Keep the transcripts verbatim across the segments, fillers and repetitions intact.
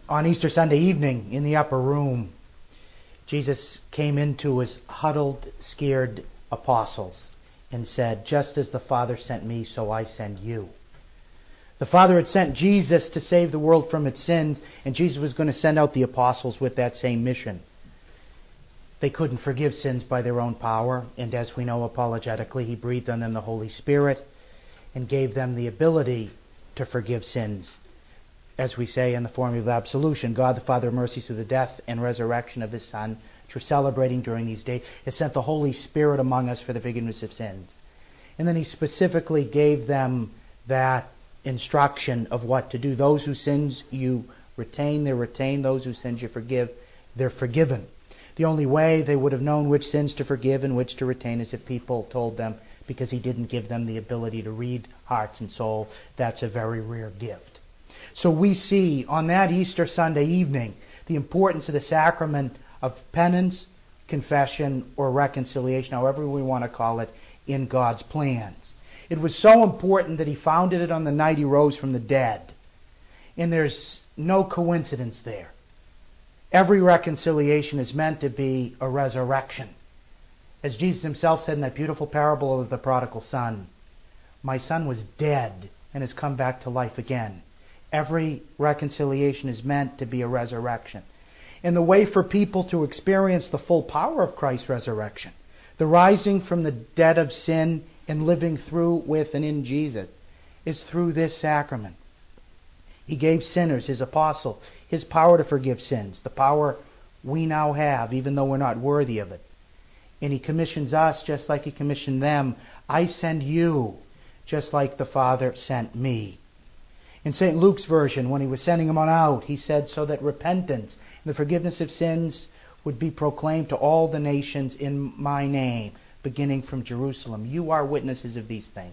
On Easter Sunday evening in the upper room, Jesus came into his huddled, scared apostles and said, "Just as the Father sent me, so I send you." The Father had sent Jesus to save the world from its sins, and Jesus was going to send out the apostles with that same mission. They couldn't forgive sins by their own power, and as we know apologetically, He breathed on them the Holy Spirit and gave them the ability to forgive sins. As we say in the formula of absolution, God the Father of mercy through the death and resurrection of His Son, which we're celebrating during these days, has sent the Holy Spirit among us for the forgiveness of sins. And then He specifically gave them that instruction of what to do. Those whose sins you retain, they're retained. Those whose sins you forgive, they're forgiven. The only way they would have known which sins to forgive and which to retain is if people told them, because He didn't give them the ability to read hearts and souls. That's a very rare gift. So we see on that Easter Sunday evening the importance of the sacrament of penance, confession, or reconciliation, however we want to call it, in God's plans. It was so important that He founded it on the night He rose from the dead. And there's no coincidence there. Every reconciliation is meant to be a resurrection. As Jesus Himself said in that beautiful parable of the prodigal son, "My son was dead and has come back to life again." Every reconciliation is meant to be a resurrection. And the way for people to experience the full power of Christ's resurrection, the rising from the dead of sin and living through, with, and in Jesus, is through this sacrament. He gave sinners, His apostles, His power to forgive sins, the power we now have, even though we're not worthy of it. And He commissions us just like He commissioned them. "I send you just like the Father sent me." In Saint Luke's version, when He was sending them on out, He said, so that repentance and the forgiveness of sins would be proclaimed to all the nations in my name, beginning from Jerusalem. You are witnesses of these things.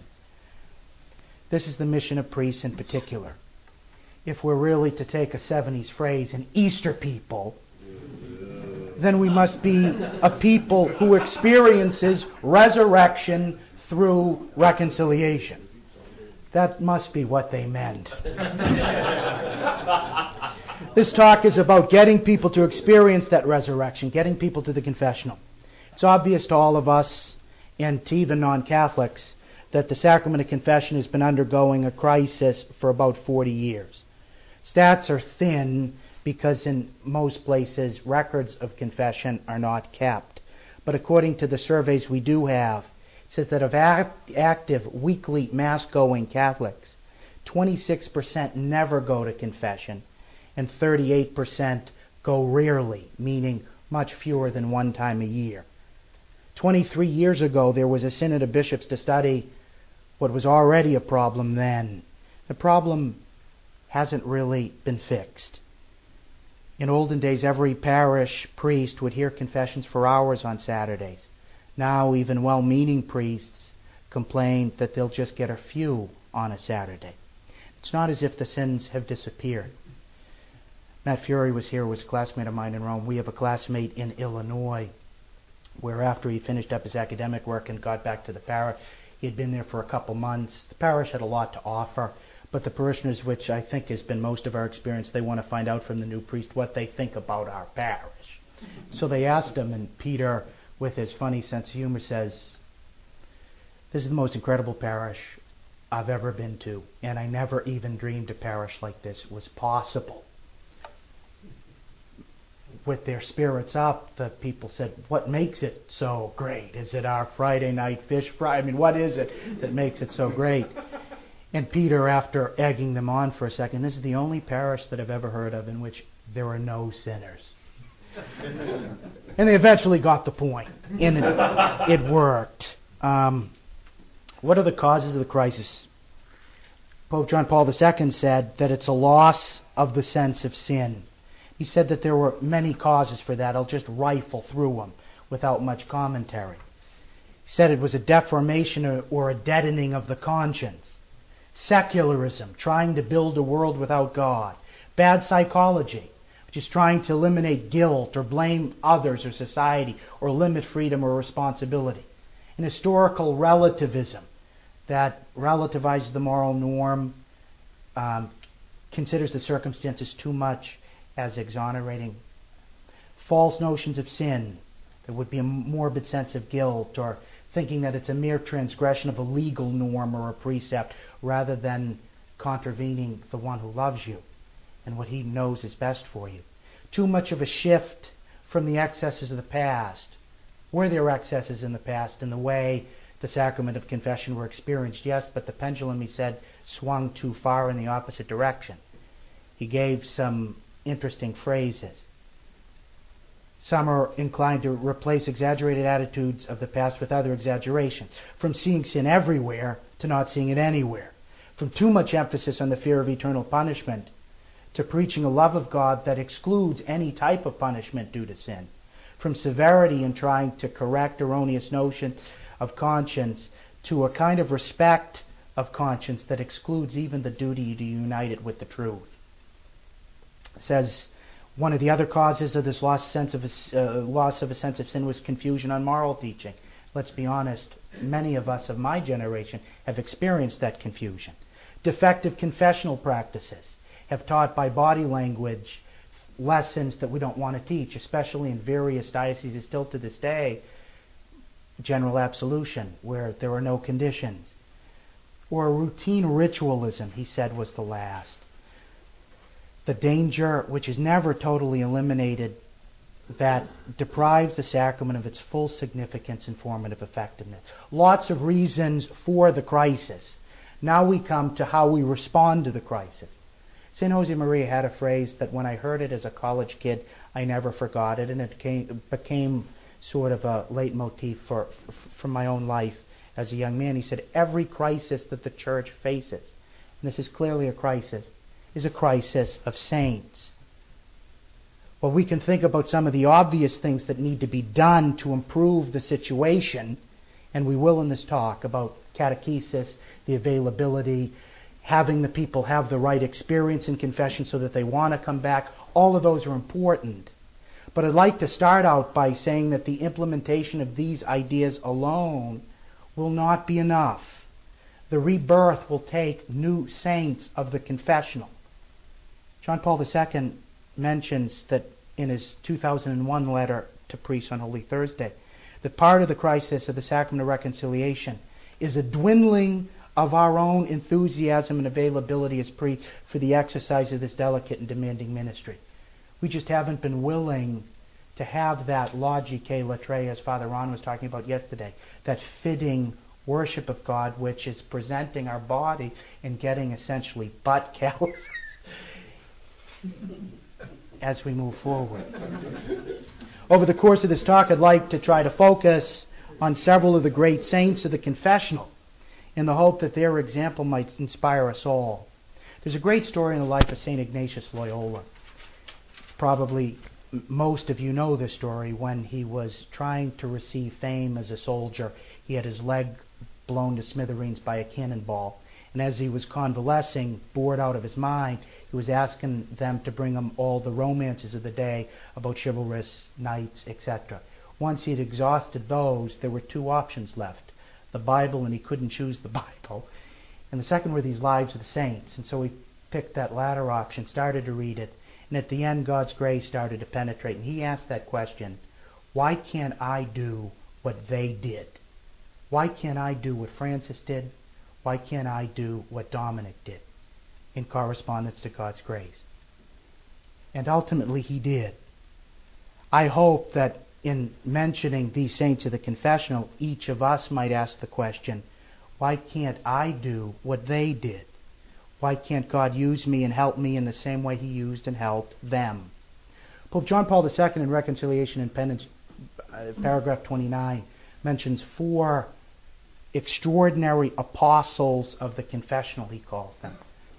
This is the mission of priests in particular. If we're really to take a seventies phrase, an Easter people, then we must be a people who experiences resurrection through reconciliation. That must be what they meant. This talk is about getting people to experience that resurrection, getting people to the confessional. It's obvious to all of us, and to even non-Catholics, that the sacrament of confession has been undergoing a crisis for about forty years. Stats are thin because in most places records of confession are not kept. But according to the surveys we do have, it says that of act, active weekly Mass-going Catholics, twenty-six percent never go to confession, and thirty-eight percent go rarely, meaning much fewer than one time a year. twenty-three years ago, there was a synod of bishops to study what was already a problem then. The problem hasn't really been fixed. In olden days, every parish priest would hear confessions for hours on Saturdays. Now, even well-meaning priests complain that they'll just get a few on a Saturday. It's not as if the sins have disappeared. Matt Fury was here, was a classmate of mine in Rome. We have a classmate in Illinois, where after he finished up his academic work and got back to the parish, he had been there for a couple months. The parish had a lot to offer, but the parishioners, which I think has been most of our experience, they want to find out from the new priest what they think about our parish. So they asked him, and Peter, with his funny sense of humor, says, "This is the most incredible parish I've ever been to, and I never even dreamed a parish like this was possible." With their spirits up, the people said, "What makes it so great? Is it our Friday night fish fry? I mean, what is it that makes it so great?" And Peter, after egging them on for a second, "This is the only parish that I've ever heard of in which there are no sinners." And they eventually got the point, and it, it worked. Um, what are the causes of the crisis? Pope John Paul the Second said that it's a loss of the sense of sin. He said that there were many causes for that. I'll just rifle through them without much commentary. He said it was a deformation or, or a deadening of the conscience. Secularism, trying to build a world without God. Bad psychology, which is trying to eliminate guilt or blame others or society or limit freedom or responsibility. And historical relativism that relativizes the moral norm, um, considers the circumstances too much as exonerating. False notions of sin. There would be a morbid sense of guilt, or thinking that it's a mere transgression of a legal norm or a precept, rather than contravening the one who loves you and what he knows is best for you. Too much of a shift from the excesses of the past. Were there excesses in the past in the way the sacrament of confession were experienced? Yes, but the pendulum, he said, swung too far in the opposite direction. He gave some interesting phrases. Some are inclined to replace exaggerated attitudes of the past with other exaggerations. From seeing sin everywhere to not seeing it anywhere. From too much emphasis on the fear of eternal punishment to preaching a love of God that excludes any type of punishment due to sin. From severity in trying to correct erroneous notions of conscience to a kind of respect of conscience that excludes even the duty to unite it with the truth. It says one of the other causes of this lost sense of a, uh, loss of a sense of sin was confusion on moral teaching. Let's be honest, many of us of my generation have experienced that confusion. Defective confessional practices have taught by body language lessons that we don't want to teach, especially in various dioceses still to this day. General absolution, where there are no conditions. Or routine ritualism, he said, was the last. The danger, which is never totally eliminated, that deprives the sacrament of its full significance and formative effectiveness. Lots of reasons for the crisis. Now we come to how we respond to the crisis. Saint Josemaria had a phrase that when I heard it as a college kid, I never forgot it, and it came, became sort of a leitmotif for, for my own life as a young man. He said, every crisis that the Church faces, and this is clearly a crisis, is a crisis of saints. Well, we can think about some of the obvious things that need to be done to improve the situation, and we will in this talk about catechesis, the availability, having the people have the right experience in confession so that they want to come back. All of those are important. But I'd like to start out by saying that the implementation of these ideas alone will not be enough. The rebirth will take new saints of the confessional. John Paul the Second mentions that in his two thousand one letter to priests on Holy Thursday, that part of the crisis of the sacrament of reconciliation is a dwindling of our own enthusiasm and availability as priests for the exercise of this delicate and demanding ministry. We just haven't been willing to have that logicae latrae, as Father Ron was talking about yesterday, that fitting worship of God, which is presenting our body and getting essentially butt calluses as we move forward. Over the course of this talk, I'd like to try to focus on several of the great saints of the confessional in the hope that their example might inspire us all. There's a great story in the life of Saint Ignatius Loyola. Probably most of you know this story. When he was trying to receive fame as a soldier, he had his leg blown to smithereens by a cannonball. And as he was convalescing, bored out of his mind, he was asking them to bring him all the romances of the day about chivalrous knights, et cetera. Once he had exhausted those, there were two options left: the Bible, and he couldn't choose the Bible. And the second were these lives of the saints. And so he picked that latter option, started to read it, and at the end God's grace started to penetrate. And he asked that question, why can't I do what they did? Why can't I do what Francis did? Why can't I do what Dominic did in correspondence to God's grace? And ultimately he did. I hope that in mentioning these saints of the confessional, each of us might ask the question, why can't I do what they did? Why can't God use me and help me in the same way he used and helped them? Pope John Paul the Second in Reconciliation and Penance, uh, paragraph twenty-nine, mentions four extraordinary apostles of the confessional, he calls them.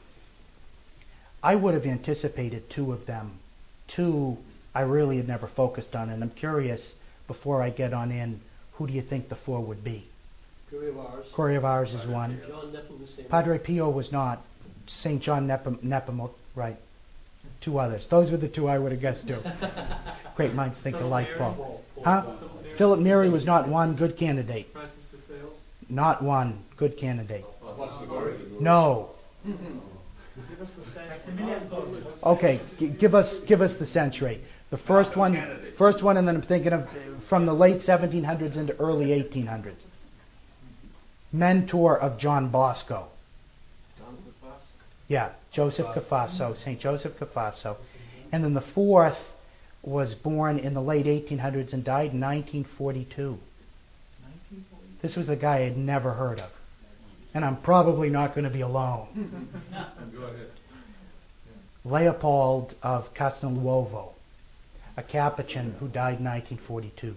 I would have anticipated two of them. Two I really had never focused on, and I'm curious, before I get on in, who do you think the four would be? Curry of Ars. Curry of Ars is one. John Nepomuceno. Padre Pio was not. Saint John Nepom- Nepomuceno, right. Two others. Those were the two I would have guessed too. Great minds think alike, Paul. Huh? Philip Neri was not one. Good candidate. Francis de Sales. Not one. Good candidate. No. Give us the century. Okay, g- give us give us the century. The first one, first one, and then I'm thinking of from the late seventeen hundreds into early eighteen hundreds. Mentor of John Bosco. John Lefas. Yeah, Joseph Cafasso, Saint Joseph Cafasso. And then the fourth was born in the late eighteen hundreds and died in nineteen forty-two. This was a guy I'd never heard of. And I'm probably not going to be alone. Go ahead. Leopold of Castelnuovo, a Capuchin who died in nineteen forty-two.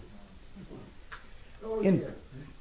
In,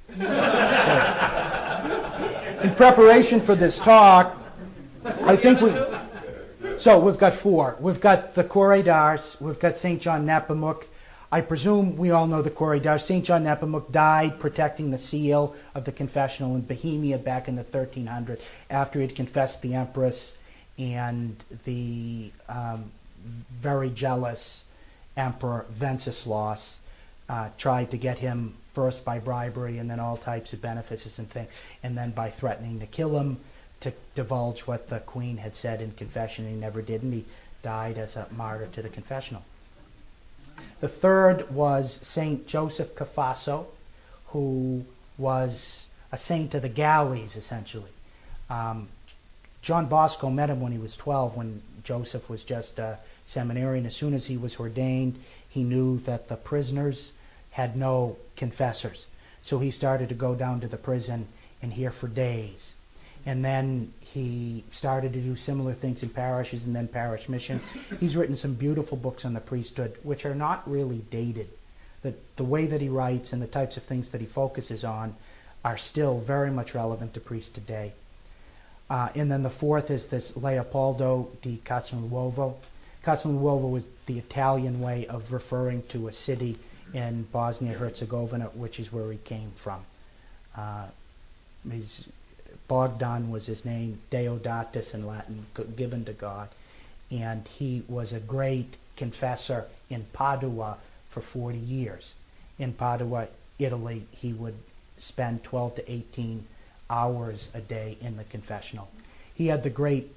in preparation for this talk, I think we... So we've got four. We've got the Corée d'Ars. We've got Saint John Nepomuk. I presume we all know the Corée d'Ars. Saint John Nepomuk died protecting the seal of the confessional in Bohemia back in the thirteen hundreds after he had confessed the Empress, and the um, very jealous Emperor Wenceslaus uh, tried to get him first by bribery and then all types of benefices and things, and then by threatening to kill him to divulge what the Queen had said in confession, and he never did, and he died as a martyr to the confessional. The third was Saint Joseph Cafasso, who was a saint of the galleys, essentially. Um, John Bosco met him when he was twelve, when Joseph was just a seminarian. As soon as he was ordained, he knew that the prisoners had no confessors. So he started to go down to the prison and hear for days. And then he started to do similar things in parishes and then parish missions. He's written some beautiful books on the priesthood, which are not really dated. The, the way that he writes and the types of things that he focuses on are still very much relevant to priests today. Uh, and then the fourth is this Leopoldo di Castelnuovo. Castelnuovo was the Italian way of referring to a city in Bosnia-Herzegovina, which is where he came from. Uh, his, Bogdan was his name, Deodatus in Latin, given to God. And he was a great confessor in Padua for forty years. In Padua, Italy, he would spend twelve to eighteen hours a day in the confessional. He had the great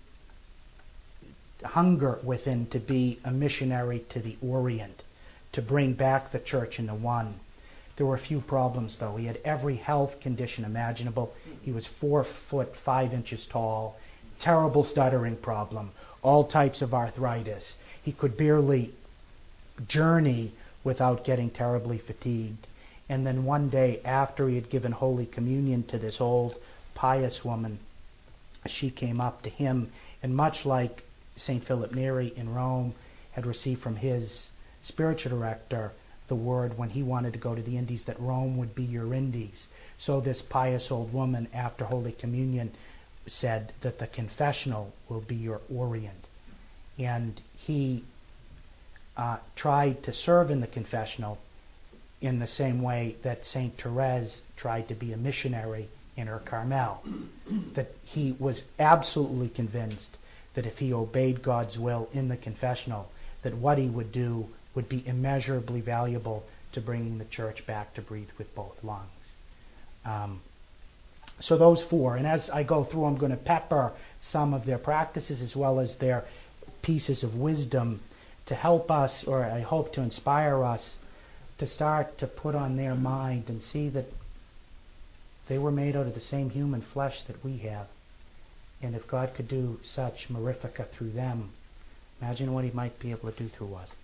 hunger within to be a missionary to the Orient, to bring back the church into one. There were a few problems, though. He had every health condition imaginable. He was four foot five inches tall, terrible stuttering problem, all types of arthritis. He could barely journey without getting terribly fatigued. And then one day, after he had given Holy Communion to this old pious woman, she came up to him, and much like Saint Philip Neri in Rome had received from his spiritual director the word when he wanted to go to the Indies that Rome would be your Indies. So this pious old woman, after Holy Communion, said that the confessional will be your Orient. And he uh, tried to serve in the confessional in the same way that Saint Therese tried to be a missionary in her Carmel. That he was absolutely convinced that if he obeyed God's will in the confessional, that what he would do would be immeasurably valuable to bringing the church back to breathe with both lungs. Um, so those four, and as I go through, I'm going to pepper some of their practices as well as their pieces of wisdom to help us, or I hope to inspire us, to start to put on their mind and see that they were made out of the same human flesh that we have. And if God could do such mirifica through them, imagine what he might be able to do through us.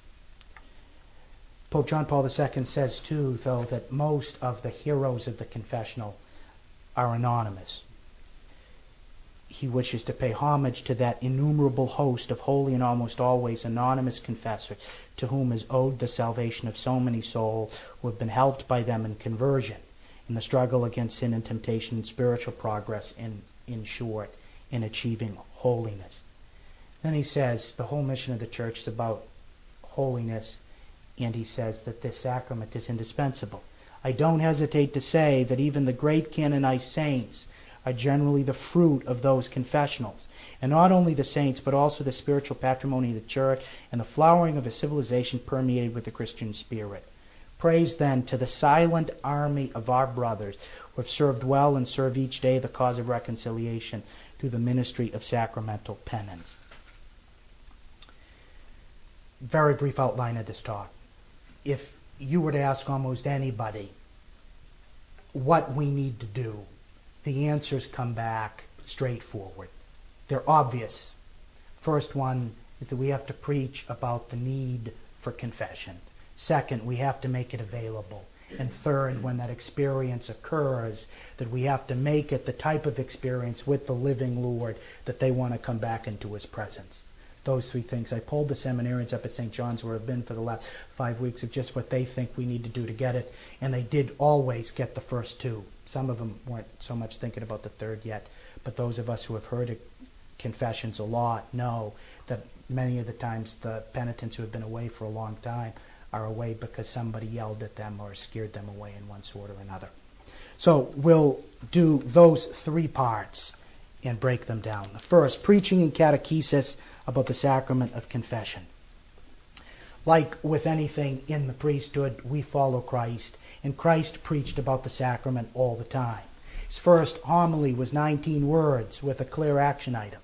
Pope John Paul the Second says, too, though, that most of the heroes of the confessional are anonymous. He wishes to pay homage to that innumerable host of holy and almost always anonymous confessors to whom is owed the salvation of so many souls who have been helped by them in conversion, in the struggle against sin and temptation and spiritual progress, and, in short, in achieving holiness. Then he says the whole mission of the church is about holiness, and he says that this sacrament is indispensable. I don't hesitate to say that even the great canonized saints are generally the fruit of those confessionals. And not only the saints, but also the spiritual patrimony of the church and the flowering of a civilization permeated with the Christian spirit. Praise then to the silent army of our brothers who have served well and serve each day the cause of reconciliation, through the ministry of sacramental penance. Very brief outline of this talk. If you were to ask almost anybody what we need to do, the answers come back straightforward. They're obvious. First one is that we have to preach about the need for confession. Second, we have to make it available. And third, when that experience occurs, that we have to make it the type of experience with the living Lord that they want to come back into His presence. Those three things. I polled the seminarians up at Saint John's where I've been for the last five weeks of just what they think we need to do to get it, and they did always get the first two. Some of them weren't so much thinking about the third yet, but those of us who have heard it, confessions a lot know that many of the times the penitents who have been away for a long time are away because somebody yelled at them or scared them away in one sort or another. So we'll do those three parts and break them down. The first, preaching and catechesis about the sacrament of confession. Like with anything in the priesthood, we follow Christ, and Christ preached about the sacrament all the time. His first homily was nineteen words with a clear action item.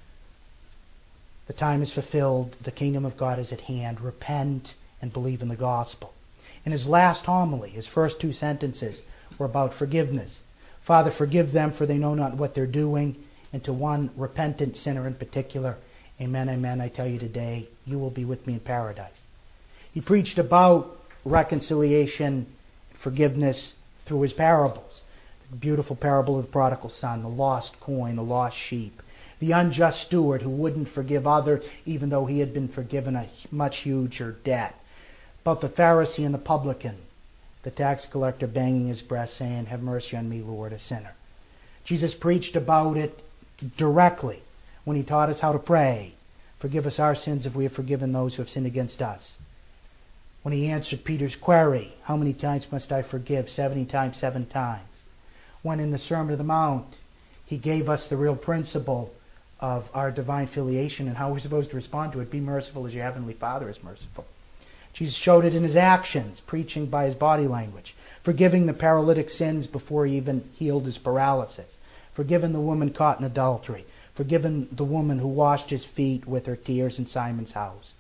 The time is fulfilled, the kingdom of God is at hand, repent and believe in the gospel. In his last homily, his first two sentences were about forgiveness. Father, forgive them, for they know not what they're doing. And to one repentant sinner in particular, amen, amen, I tell you today, you will be with me in paradise. He preached about reconciliation, forgiveness through his parables. The beautiful parable of the prodigal son, the lost coin, the lost sheep. The unjust steward who wouldn't forgive others even though he had been forgiven a much huger debt. About the Pharisee and the publican, the tax collector banging his breast saying, have mercy on me, Lord, a sinner. Jesus preached about it directly when he taught us how to pray. Forgive us our sins if we have forgiven those who have sinned against us. When he answered Peter's query, how many times must I forgive? Seventy times, seven times. When in the Sermon on the Mount, he gave us the real principle of our divine filiation and how we're supposed to respond to it. Be merciful as your heavenly Father is merciful. Jesus showed it in his actions, preaching by his body language, forgiving the paralytic sins before he even healed his paralysis, forgiving the woman caught in adultery, forgiving the woman who washed his feet with her tears in Simon's house.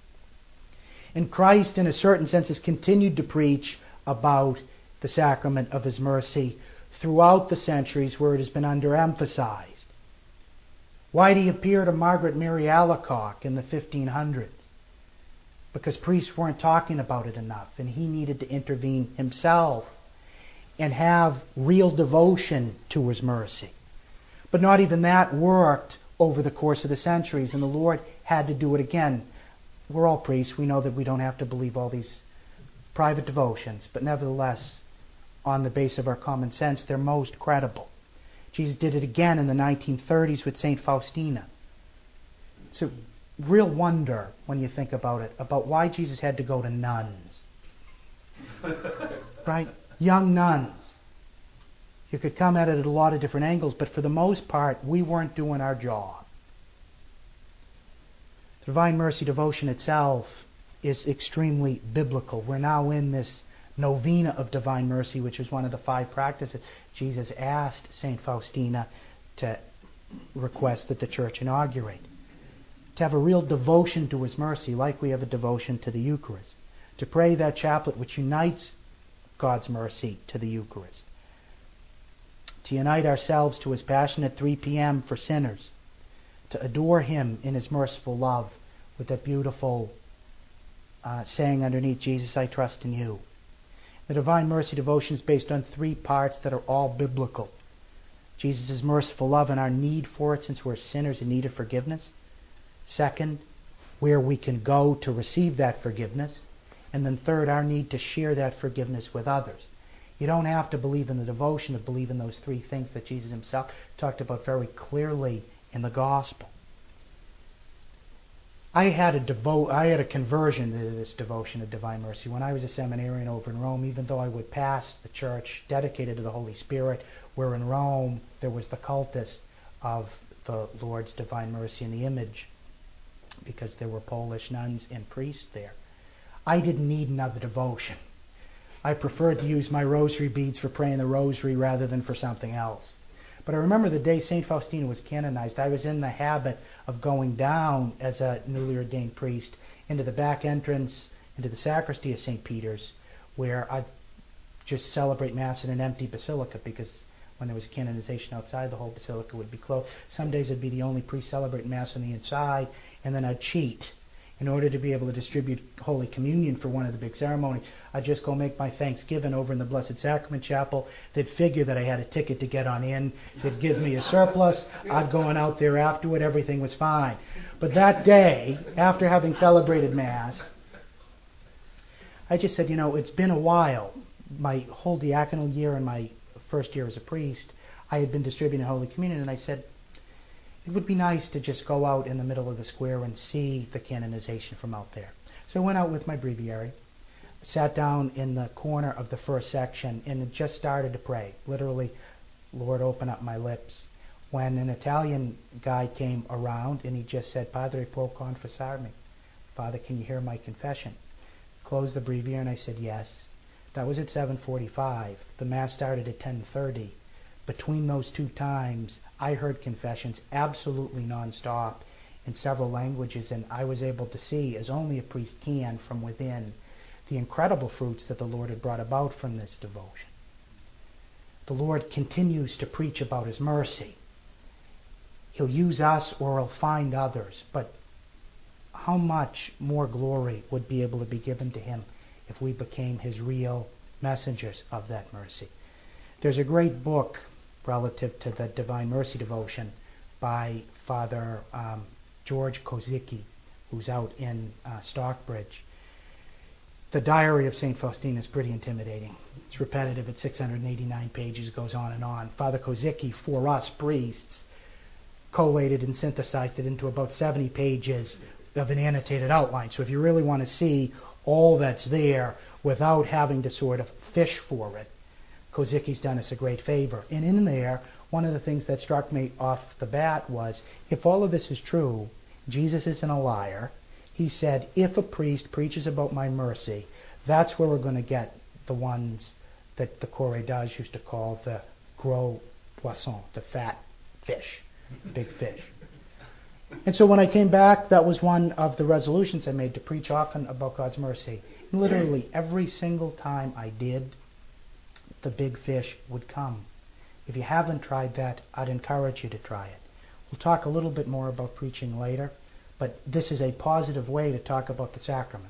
And Christ, in a certain sense, has continued to preach about the sacrament of his mercy throughout the centuries where it has been underemphasized. Why did he appear to Margaret Mary Alacoque in the fifteen hundreds? Because priests weren't talking about it enough, and he needed to intervene himself and have real devotion to his mercy. But not even that worked over the course of the centuries, and the Lord had to do it again. We're all priests. We know that we don't have to believe all these private devotions, but nevertheless, on the base of our common sense, they're most credible. Jesus did it again in the nineteen thirties with Saint Faustina. It's a real wonder when you think about it, about why Jesus had to go to nuns. Right? Young nuns. You could come at it at a lot of different angles, but for the most part, we weren't doing our job. The Divine Mercy devotion itself is extremely biblical. We're now in this novena of Divine Mercy, which is one of the five practices Jesus asked Saint Faustina to request that the Church inaugurate. To have a real devotion to his mercy, like we have a devotion to the Eucharist. To pray that chaplet which unites God's mercy to the Eucharist. To unite ourselves to his passion at three p.m. for sinners. To adore him in his merciful love with that beautiful uh, saying underneath, Jesus, I trust in you. The Divine Mercy devotion is based on three parts that are all biblical. Jesus' merciful love and our need for it since we're sinners in need of forgiveness. Second, where we can go to receive that forgiveness. And then third, our need to share that forgiveness with others. You don't have to believe in the devotion to believe in those three things that Jesus himself talked about very clearly in the Gospel. I had a devo- I had a conversion to this devotion of Divine Mercy when I was a seminarian over in Rome, even though I would pass the church dedicated to the Holy Spirit, where in Rome there was the cultus of the Lord's Divine Mercy in the image, because there were Polish nuns and priests there. I didn't need another devotion. I preferred to use my rosary beads for praying the rosary rather than for something else. But I remember the day Saint Faustina was canonized, I was in the habit of going down as a newly ordained priest into the back entrance, into the sacristy of Saint Peter's, where I'd just celebrate Mass in an empty basilica, because when there was a canonization outside, the whole basilica would be closed. Some days I'd be the only priest celebrating Mass on the inside, and then I'd cheat. In order to be able to distribute Holy Communion for one of the big ceremonies, I'd just go make my Thanksgiving over in the Blessed Sacrament Chapel. They'd figure that I had a ticket to get on in. They'd give me a surplus. I'd go on out there afterward. Everything was fine. But that day, after having celebrated Mass, I just said, you know, it's been a while. My whole diaconal year and my first year as a priest, I had been distributing Holy Communion, and I said, it would be nice to just go out in the middle of the square and see the canonization from out there. So I went out with my breviary, sat down in the corner of the first section, and just started to pray. Literally, Lord, open up my lips. When an Italian guy came around and he just said, Padre, può confessarmi? Father, can you hear my confession? Closed the breviary, and I said, yes. That was at seven forty-five. The Mass started at ten thirty. Between those two times, I heard confessions absolutely nonstop in several languages, and I was able to see, as only a priest can from within, the incredible fruits that the Lord had brought about from this devotion. The Lord continues to preach about His mercy. He'll use us or He'll find others, but how much more glory would be able to be given to Him if we became His real messengers of that mercy? There's a great book relative to the Divine Mercy devotion by Father um, George Kozicki, who's out in uh, Stockbridge. The Diary of Saint Faustina is pretty intimidating. It's repetitive. It's six hundred eighty-nine pages, goes on and on. Father Kozicki, for us priests, collated and synthesized it into about seventy pages of an annotated outline. So if you really want to see all that's there without having to sort of fish for it, Kozicki's done us a great favor. And in there, one of the things that struck me off the bat was, if all of this is true, Jesus isn't a liar. He said, if a priest preaches about my mercy, that's where we're going to get the ones that the Corée d'Age used to call the gros poisson, the fat fish, big fish. And so when I came back, that was one of the resolutions I made, to preach often about God's mercy. And literally every single time I did, the big fish would come. If you haven't tried that, I'd encourage you to try it. We'll talk a little bit more about preaching later, but this is a positive way to talk about the sacrament.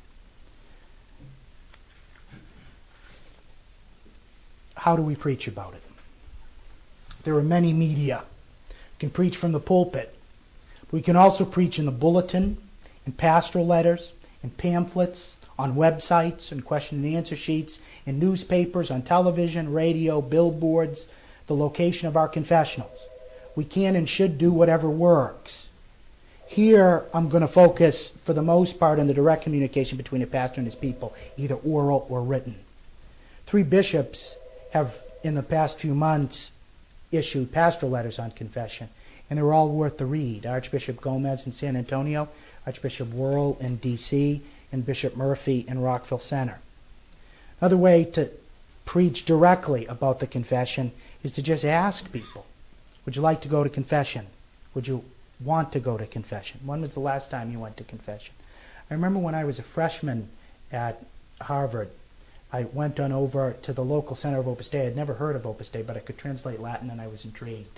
How do we preach about it? There are many media. You can preach from the pulpit. We can also preach in the bulletin, in pastoral letters, in pamphlets, on websites, and question and answer sheets, in newspapers, on television, radio, billboards, the location of our confessionals. We can and should do whatever works. Here, I'm going to focus, for the most part, on the direct communication between a pastor and his people, either oral or written. Three bishops have, in the past few months, issued pastoral letters on confession, and they're all worth the read. Archbishop Gomez in San Antonio, Archbishop Wuerl in D C, and Bishop Murphy in Rockville Center. Another way to preach directly about the confession is to just ask people, would you like to go to confession? Would you want to go to confession? When was the last time you went to confession? I remember when I was a freshman at Harvard, I went on over to the local center of Opus Dei. I'd never heard of Opus Dei, but I could translate Latin and I was intrigued.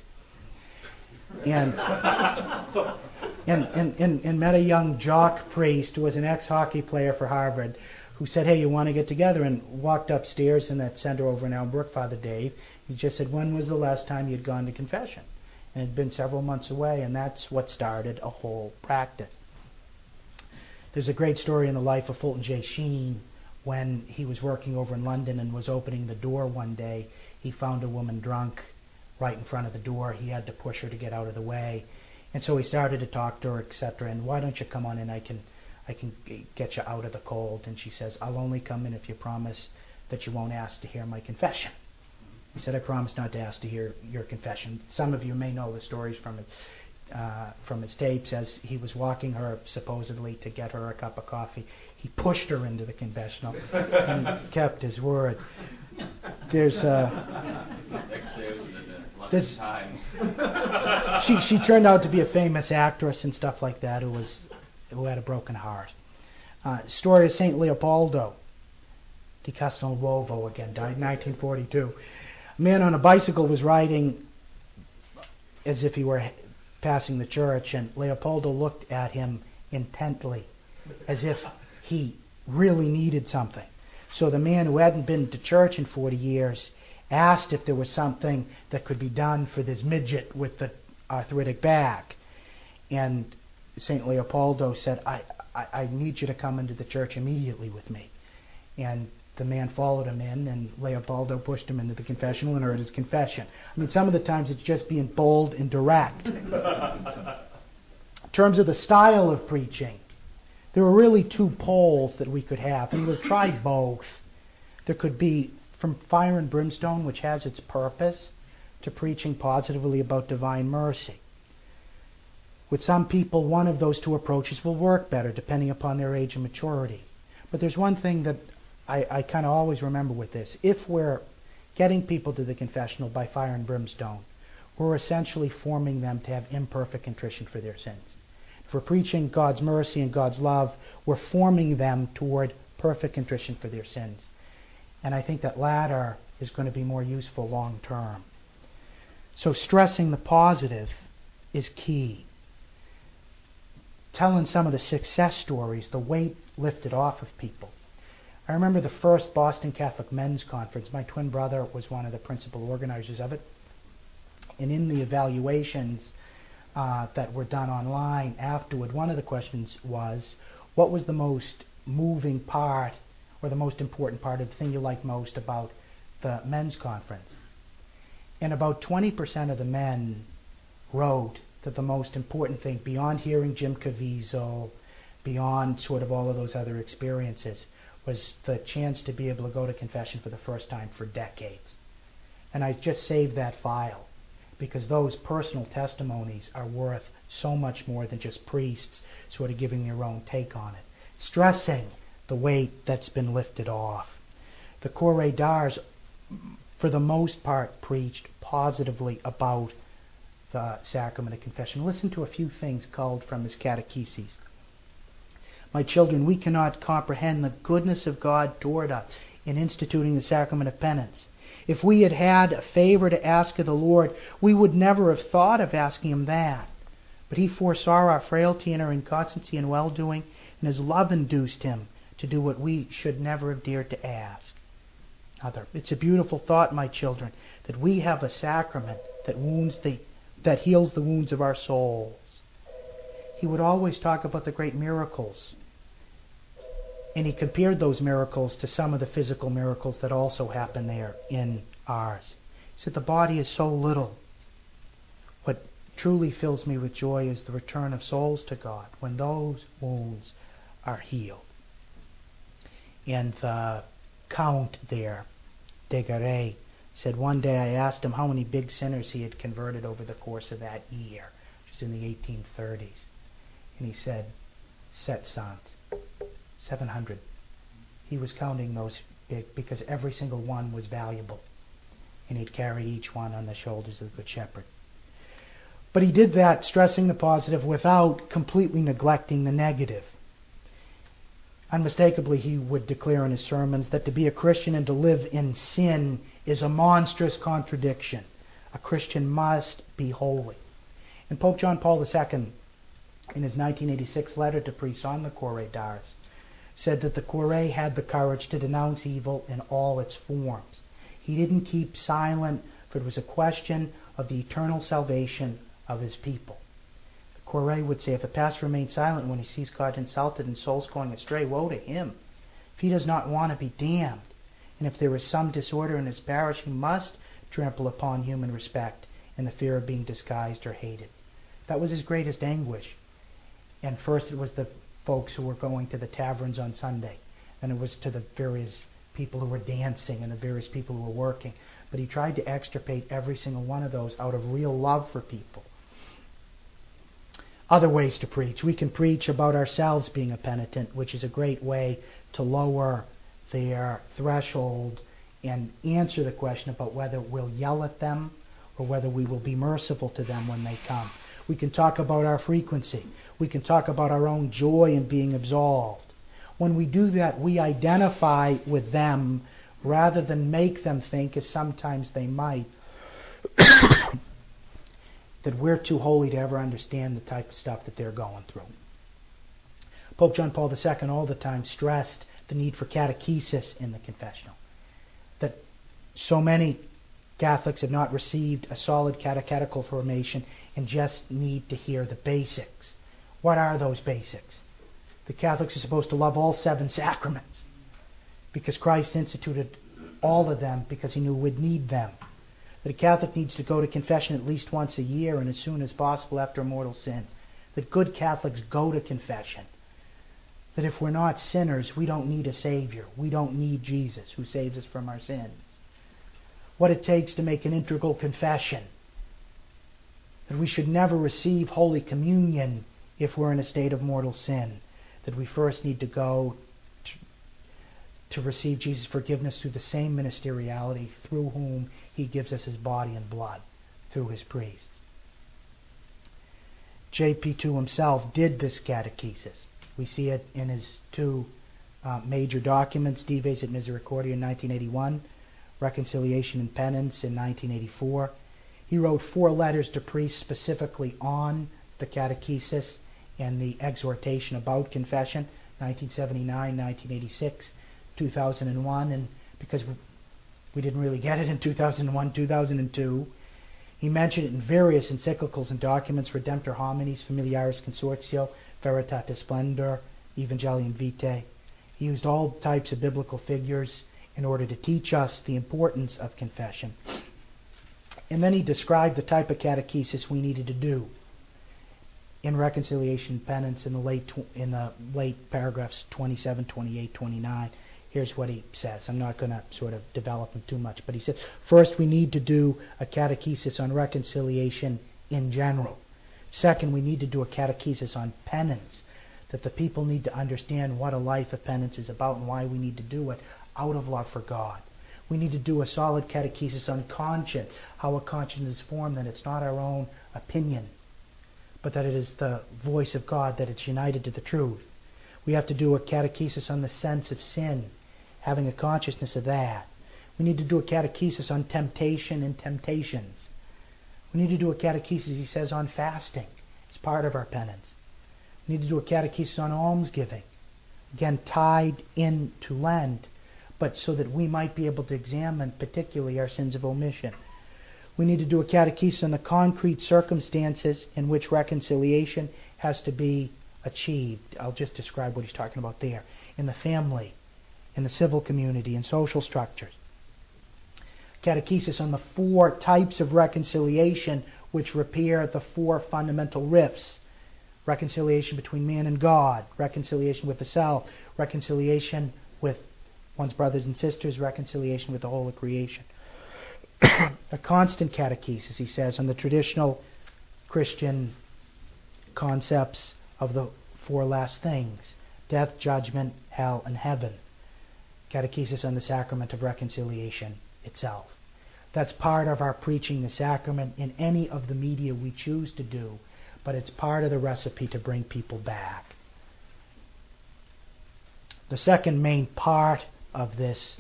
And, and, and, and, and met a young jock priest who was an ex-hockey player for Harvard, who said, hey, you want to get together? And walked upstairs in that center over in Elmbrook, Father Dave. He just said, when was the last time you'd gone to confession? And it had been several months away, and that's what started a whole practice. There's a great story in the life of Fulton J. Sheen. When he was working over in London and was opening the door one day, he found a woman drunk right in front of the door. He had to push her to get out of the way. And so he started to talk to her, et cetera. And why don't you come on in? I can I can get you out of the cold. And she says, I'll only come in if you promise that you won't ask to hear my confession. He said, I promise not to ask to hear your confession. Some of you may know the stories from it, uh, from his tapes. As he was walking her, supposedly, to get her a cup of coffee, he pushed her into the confessional and kept his word. There's a, This, Time. she she turned out to be a famous actress and stuff like that who was who had a broken heart. Uh, story of Saint Leopoldo di Castelnuovo again, died in nineteen forty-two. A man on a bicycle was riding as if he were passing the church, and Leopoldo looked at him intently as if he really needed something. So the man who hadn't been to church in forty years asked if there was something that could be done for this midget with the arthritic back. And Saint Leopoldo said, I, I, I need you to come into the church immediately with me. And the man followed him in, and Leopoldo pushed him into the confessional and heard his confession. I mean, some of the times it's just being bold and direct. In terms of the style of preaching, there are really two poles that we could have, and we've tried both. There could be from fire and brimstone, which has its purpose, to preaching positively about divine mercy. With some people, one of those two approaches will work better, depending upon their age and maturity. But there's one thing that I, I kind of always remember with this. If we're getting people to the confessional by fire and brimstone, we're essentially forming them to have imperfect contrition for their sins. If we're preaching God's mercy and God's love, we're forming them toward perfect contrition for their sins. And I think that latter is going to be more useful long term. So stressing the positive is key. Telling some of the success stories, the weight lifted off of people. I remember the first Boston Catholic Men's Conference. My twin brother was one of the principal organizers of it. And in the evaluations uh, that were done online afterward, one of the questions was, what was the most moving part or the most important part of the thing you liked most about the men's conference? And about twenty percent of the men wrote that the most important thing, beyond hearing Jim Caviezel, beyond sort of all of those other experiences, was the chance to be able to go to confession for the first time for decades. And I just saved that file because those personal testimonies are worth so much more than just priests sort of giving their own take on it. Stressing the weight that's been lifted off. The Corée d'Ars, for the most part, preached positively about the sacrament of confession. Listen to a few things culled from his catecheses. My children, we cannot comprehend the goodness of God toward us in instituting the sacrament of penance. If we had had a favor to ask of the Lord, we would never have thought of asking Him that. But He foresaw our frailty and our inconstancy in well-doing, and His love induced Him to do what we should never have dared to ask. Other, it's a beautiful thought, my children, that we have a sacrament that wounds the, that heals the wounds of our souls. He would always talk about the great miracles. And he compared those miracles to some of the physical miracles that also happen there in ours. He said, the body is so little. What truly fills me with joy is the return of souls to God when those wounds are healed. And the count there, Desgaret, said one day I asked him how many big sinners he had converted over the course of that year, which was in the eighteen thirties. And he said, sept cent, seven hundred. He was counting those big because every single one was valuable. And he'd carried each one on the shoulders of the Good Shepherd. But he did that, stressing the positive without completely neglecting the negative. Unmistakably, he would declare in his sermons that to be a Christian and to live in sin is a monstrous contradiction. A Christian must be holy. And Pope John Paul the Second, in his nineteen eighty-six letter to priests on the Corée d'Ars, said that the Corée had the courage to denounce evil in all its forms. He didn't keep silent, for it was a question of the eternal salvation of his people. The Corée would say, if a pastor remains silent when he sees God insulted and souls going astray, woe to him. If he does not want to be damned, and if there is some disorder in his parish, he must trample upon human respect in the fear of being disguised or hated. That was his greatest anguish. And first it was the folks who were going to the taverns on Sunday. And it was to the various people who were dancing and the various people who were working. But he tried to extirpate every single one of those out of real love for people. Other ways to preach. We can preach about ourselves being a penitent, which is a great way to lower their threshold and answer the question about whether we'll yell at them or whether we will be merciful to them when they come. We can talk about our frequency. We can talk about our own joy in being absolved. When we do that, we identify with them rather than make them think, as sometimes they might, that we're too holy to ever understand the type of stuff that they're going through. Pope John Paul the Second all the time stressed the need for catechesis in the confessional. That so many Catholics have not received a solid catechetical formation and just need to hear the basics. What are those basics? The Catholics are supposed to love all seven sacraments because Christ instituted all of them because he knew we'd need them. That a Catholic needs to go to confession at least once a year and as soon as possible after mortal sin. That good Catholics go to confession. That if we're not sinners, we don't need a Savior. We don't need Jesus who saves us from our sins. What it takes to make an integral confession. That we should never receive Holy Communion if we're in a state of mortal sin. That we first need to go to, to receive Jesus' forgiveness through the same ministeriality through whom he gives us his body and blood, through his priests. J P two himself did this catechesis. We see it in his two uh, major documents, Dives et Misericordia in nineteen eighty-one, Reconciliation and Penance in nineteen eighty-four. He wrote four letters to priests specifically on the catechesis and the exhortation about confession, nineteen seventy-nine, nineteen eighty-six, two thousand one, and because we didn't really get it in two thousand one, two thousand two, he mentioned it in various encyclicals and documents, Redemptor Hominis, Familiaris Consortio, Veritatis Splendor, Evangelium Vitae. He used all types of biblical figures in order to teach us the importance of confession. And then he described the type of catechesis we needed to do in Reconciliation and Penance in the late tw- in the late paragraphs twenty-seven, twenty-eight, twenty-nine. Here's what he says. I'm not going to sort of develop them too much, but he says, first we need to do a catechesis on reconciliation in general. Second, we need to do a catechesis on penance, that the people need to understand what a life of penance is about and why we need to do it out of love for God. We need to do a solid catechesis on conscience, how a conscience is formed, that it's not our own opinion, but that it is the voice of God, that it's united to the truth. We have to do a catechesis on the sense of sin, having a consciousness of that. We need to do a catechesis on temptation and temptations. We need to do a catechesis, he says, on fasting. It's part of our penance. We need to do a catechesis on almsgiving. Again, tied into Lent, but so that we might be able to examine particularly our sins of omission. We need to do a catechesis on the concrete circumstances in which reconciliation has to be achieved. I'll just describe what he's talking about there. In the family, in the civil community, in social structures. Catechesis on the four types of reconciliation which repair the four fundamental rifts. Reconciliation between man and God, reconciliation with the self, reconciliation with one's brothers and sisters, reconciliation with the whole of creation. A constant catechesis, he says, on the traditional Christian concepts of the four last things: death, judgment, hell, and heaven. Catechesis on the sacrament of reconciliation itself. That's part of our preaching the sacrament in any of the media we choose to do, but it's part of the recipe to bring people back. The second main part of this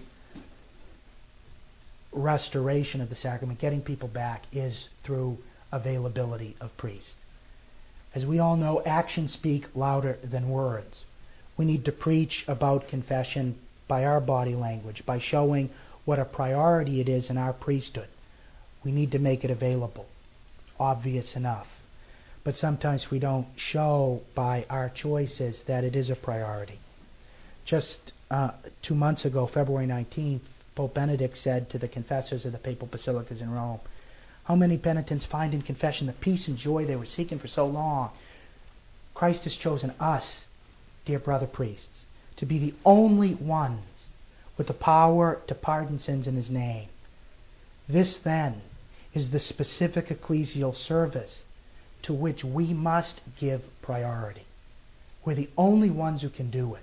restoration of the sacrament, getting people back, is through availability of priests. As we all know, actions speak louder than words. We need to preach about confession by our body language, by showing what a priority it is in our priesthood. We need to make it available, obvious enough. But sometimes we don't show by our choices that it is a priority. Just uh, two months ago, February nineteenth, Pope Benedict said to the confessors of the papal basilicas in Rome, how many penitents find in confession the peace and joy they were seeking for so long? Christ has chosen us, dear brother priests, to be the only ones with the power to pardon sins in his name. This, then, is the specific ecclesial service to which we must give priority. We're the only ones who can do it.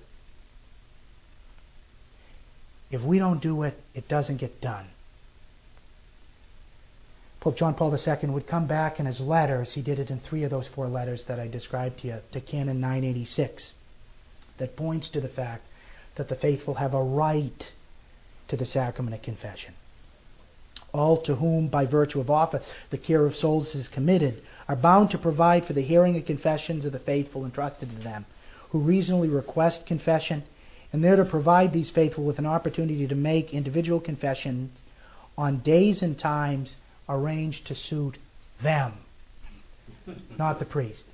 If we don't do it, it doesn't get done. Pope John Paul the Second would come back in his letters, he did it in three of those four letters that I described to you, to Canon nine eighty-six, that points to the fact that the faithful have a right to the sacrament of confession. All to whom, by virtue of office, the care of souls is committed, are bound to provide for the hearing of confessions of the faithful entrusted to them, who reasonably request confession, and there to provide these faithful with an opportunity to make individual confessions on days and times arranged to suit them, not the priest.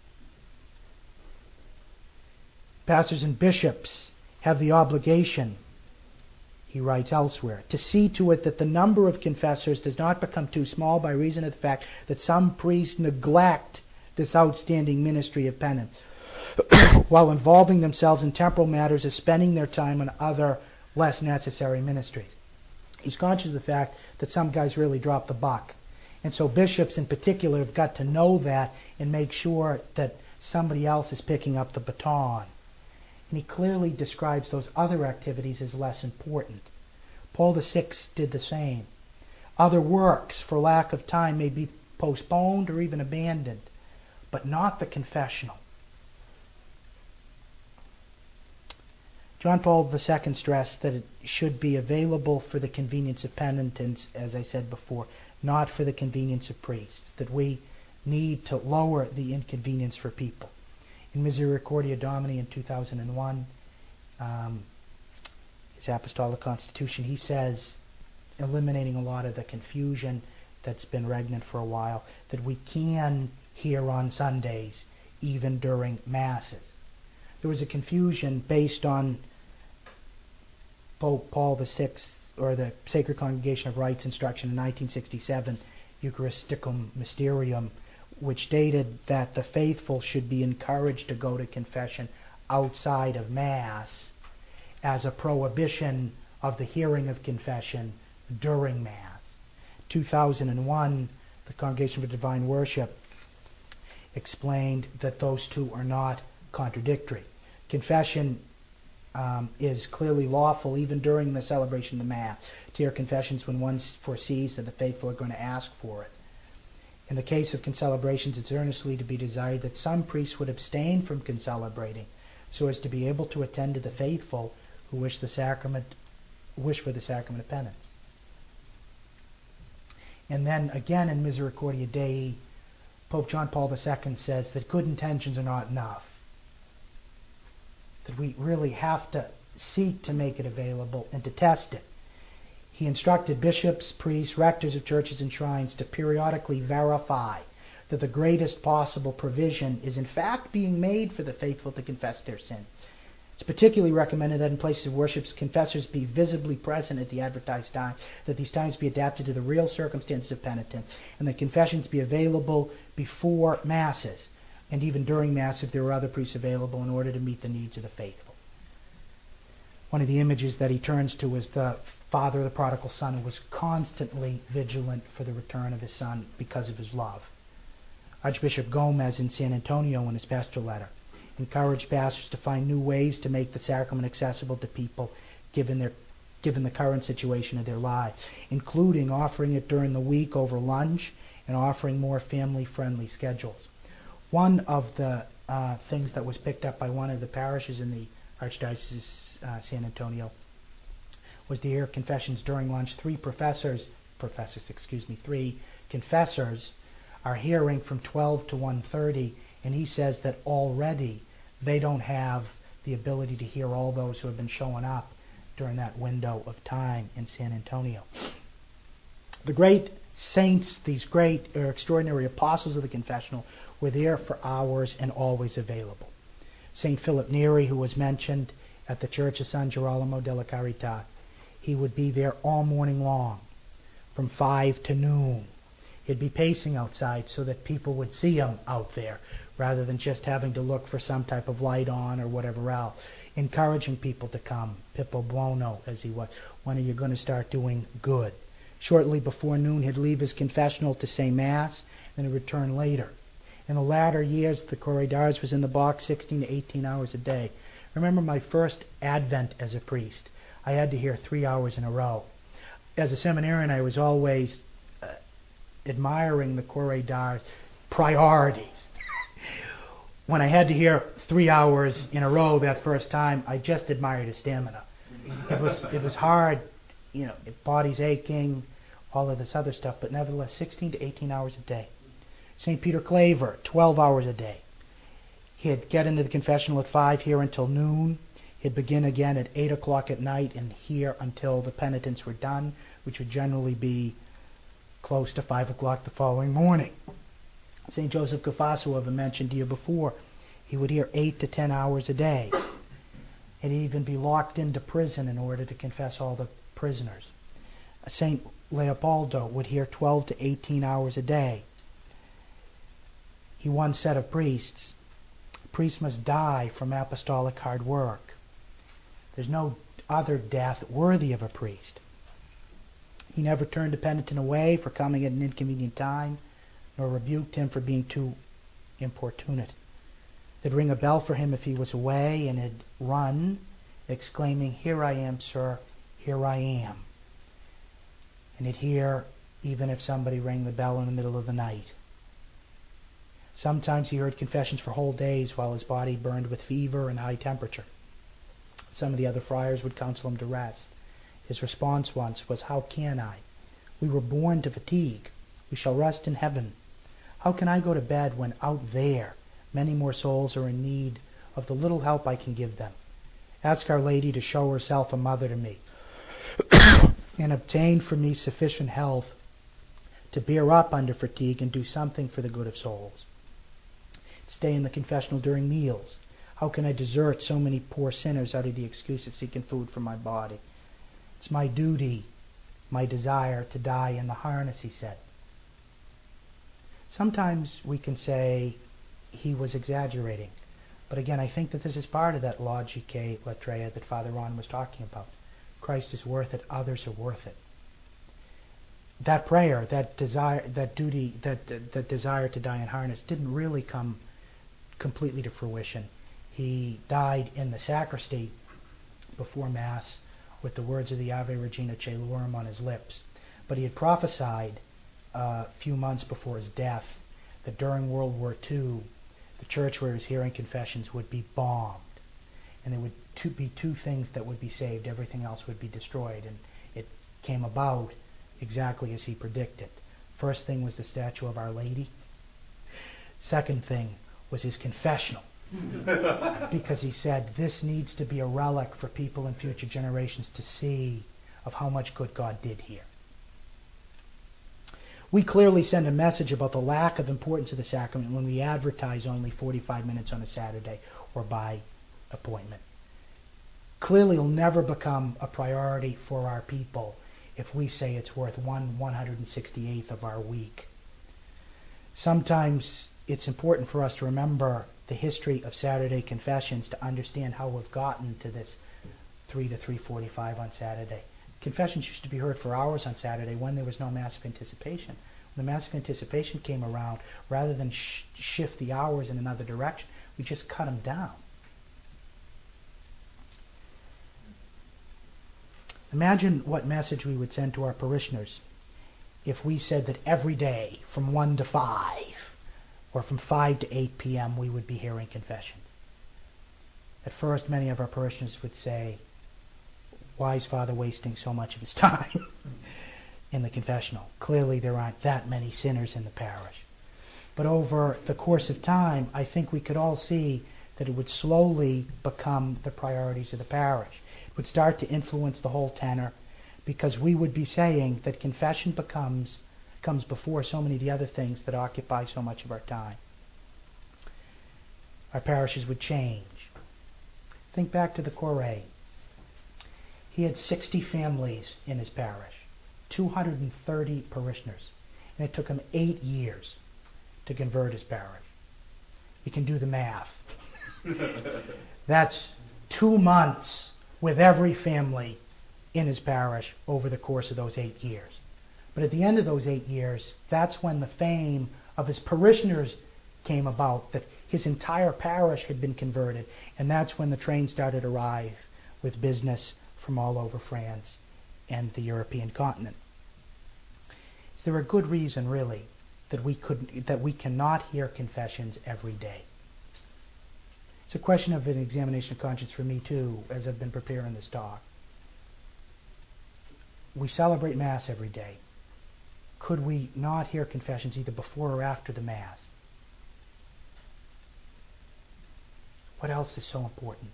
Pastors and bishops have the obligation, he writes elsewhere, to see to it that the number of confessors does not become too small by reason of the fact that some priests neglect this outstanding ministry of penance while involving themselves in temporal matters of spending their time on other less necessary ministries. He's conscious of the fact that some guys really drop the buck. And so bishops in particular have got to know that and make sure that somebody else is picking up the baton. And he clearly describes those other activities as less important. Paul the Sixth did the same. Other works, for lack of time, may be postponed or even abandoned, but not the confessional. John Paul the Second stressed that it should be available for the convenience of penitents, as I said before, not for the convenience of priests, that we need to lower the inconvenience for people. In Misericordia Domini in two thousand one, um, his Apostolic Constitution, he says, eliminating a lot of the confusion that's been regnant for a while, that we can hear on Sundays, even during Masses. There was a confusion based on Pope Paul the Sixth, or the Sacred Congregation of Rites instruction in nineteen sixty-seven, Eucharisticum Mysterium, which stated that the faithful should be encouraged to go to confession outside of Mass as a prohibition of the hearing of confession during Mass. two thousand one, the Congregation for Divine Worship explained that those two are not contradictory. Confession um, is clearly lawful even during the celebration of the Mass, to hear confessions when one foresees that the faithful are going to ask for it. In the case of concelebrations, it's earnestly to be desired that some priests would abstain from concelebrating, so as to be able to attend to the faithful who wish the sacrament, wish for the sacrament of penance. And then again in Misericordia Dei, Pope John Paul the Second says that good intentions are not enough, that we really have to seek to make it available and to test it. He instructed bishops, priests, rectors of churches and shrines to periodically verify that the greatest possible provision is in fact being made for the faithful to confess their sin. It's particularly recommended that in places of worship, confessors be visibly present at the advertised time, that these times be adapted to the real circumstances of penitence, and that confessions be available before Masses, and even during Mass if there are other priests available, in order to meet the needs of the faithful. One of the images that he turns to is the father of the prodigal son, who was constantly vigilant for the return of his son because of his love. Archbishop Gomez in San Antonio, in his pastoral letter, encouraged pastors to find new ways to make the sacrament accessible to people given their given the current situation of their lives, including offering it during the week over lunch and offering more family-friendly schedules. One of the uh, things that was picked up by one of the parishes in the Archdiocese of uh, San Antonio was to hear confessions during lunch. Three professors, professors, excuse me, three confessors are hearing from twelve to one thirty, and he says that already they don't have the ability to hear all those who have been showing up during that window of time in San Antonio. The great saints, these great or extraordinary apostles of the confessional, were there for hours and always available. Saint Philip Neri, who was mentioned at the Church of San Girolamo della Carità, he would be there all morning long, from five to noon. He'd be pacing outside so that people would see him out there, rather than just having to look for some type of light on or whatever else. Encouraging people to come, Pippo Buono as he was. When are you going to start doing good? Shortly before noon, he'd leave his confessional to say Mass, then he'd return later. In the latter years, the Corridors was in the box sixteen to eighteen hours a day. I remember my first Advent as a priest. I had to hear three hours in a row. As a seminarian, I was always uh, admiring the Corée d'Art's priorities. When I had to hear three hours in a row that first time, I just admired his stamina. It was it was hard, you know, body's aching, all of this other stuff, but nevertheless, sixteen to eighteen hours a day. Saint Peter Claver, twelve hours a day. He'd get into the confessional at five, here until noon. He'd begin again at eight o'clock at night and here until the penitents were done, which would generally be close to five o'clock the following morning. Saint Joseph Gafaso, I've mentioned to you before, he would hear eight to ten hours a day. And he'd even be locked into prison in order to confess all the prisoners. Saint Leopoldo would hear twelve to eighteen hours a day. He once said of priests, priests must die from apostolic hard work. There's no other death worthy of a priest. He never turned a penitent away for coming at an inconvenient time, nor rebuked him for being too importunate. They'd ring a bell for him if he was away, and he'd run, exclaiming, "Here I am, sir, here I am." And he'd hear even if somebody rang the bell in the middle of the night. Sometimes he heard confessions for whole days while his body burned with fever and high temperature. Some of the other friars would counsel him to rest. His response once was, "How can I? We were born to fatigue. We shall rest in heaven. How can I go to bed when out there many more souls are in need of the little help I can give them? Ask Our Lady to show herself a mother to me and obtain for me sufficient health to bear up under fatigue and do something for the good of souls. Stay in the confessional during meals. How can I desert so many poor sinners out of the excuse of seeking food for my body? It's my duty, my desire to die in the harness," he said. Sometimes we can say he was exaggerating. But again, I think that this is part of that logicae latreia that Father Ron was talking about. Christ is worth it, others are worth it. That prayer, that desire, that duty, that, that, that desire to die in harness didn't really come completely to fruition. He died in the sacristy before Mass with the words of the Ave Regina Caelorum on his lips. But he had prophesied a few months before his death that during World War Two, the church where he was hearing confessions would be bombed. And there would two, be two things that would be saved. Everything else would be destroyed. And it came about exactly as he predicted. First thing was the statue of Our Lady. Second thing was his confessional. Because he said this needs to be a relic for people in future generations to see of how much good God did here. We clearly send a message about the lack of importance of the sacrament when we advertise only forty-five minutes on a Saturday or by appointment. Clearly it'll never become a priority for our people if we say it's worth one one hundred sixty-eighth of our week. Sometimes it's important for us to remember the history of Saturday confessions to understand how we've gotten to this three to three forty-five on Saturday. Confessions used to be heard for hours on Saturday when there was no Mass of Anticipation. When the Mass of Anticipation came around, rather than sh- shift the hours in another direction, we just cut them down. Imagine what message we would send to our parishioners if we said that every day from one to five or from five to eight p.m. we would be hearing confessions. At first, many of our parishioners would say, "Why is Father wasting so much of his time in the confessional? Clearly there aren't that many sinners in the parish." But over the course of time, I think we could all see that it would slowly become the priorities of the parish. It would start to influence the whole tenor, because we would be saying that confession becomes comes before so many of the other things that occupy so much of our time. Our parishes would change. Think back to the Corée. He had sixty families in his parish, two hundred thirty parishioners, and it took him eight years to convert his parish. You can do the math. That's two months with every family in his parish over the course of those eight years. But at the end of those eight years, that's when the fame of his parishioners came about, that his entire parish had been converted, and that's when the train started to arrive with business from all over France and the European continent. there a good reason, really, that we could that we cannot hear confessions every day? It's a question of an examination of conscience for me too, as I've been preparing this talk. We celebrate Mass every day. Could we not hear confessions either before or after the Mass? What else is so important?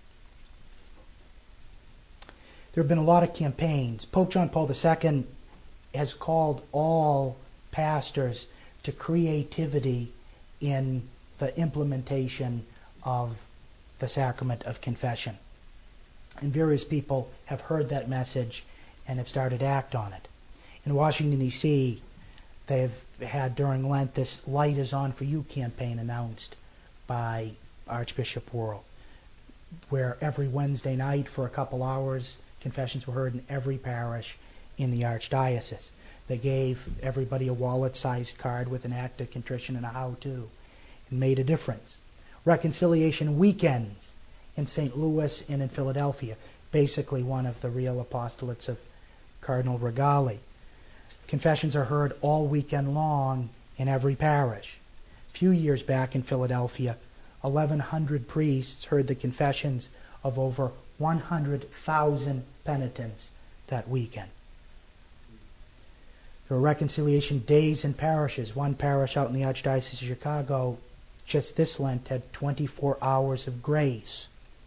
There have been a lot of campaigns. Pope John Paul the Second has called all pastors to creativity in the implementation of the sacrament of confession. And various people have heard that message and have started to act on it. In Washington, D C, they've had during Lent this Light is On for You campaign announced by Archbishop Worrell, where every Wednesday night for a couple hours, confessions were heard in every parish in the Archdiocese. They gave everybody a wallet-sized card with an act of contrition and a how-to. It made a difference. Reconciliation weekends in Saint Louis and in Philadelphia, basically one of the real apostolates of Cardinal Regali. Confessions are heard all weekend long in every parish. A few years back in Philadelphia, eleven hundred priests heard the confessions of over one hundred thousand penitents that weekend. There were reconciliation days in parishes. One parish out in the Archdiocese of Chicago, just this Lent, had twenty-four hours of grace.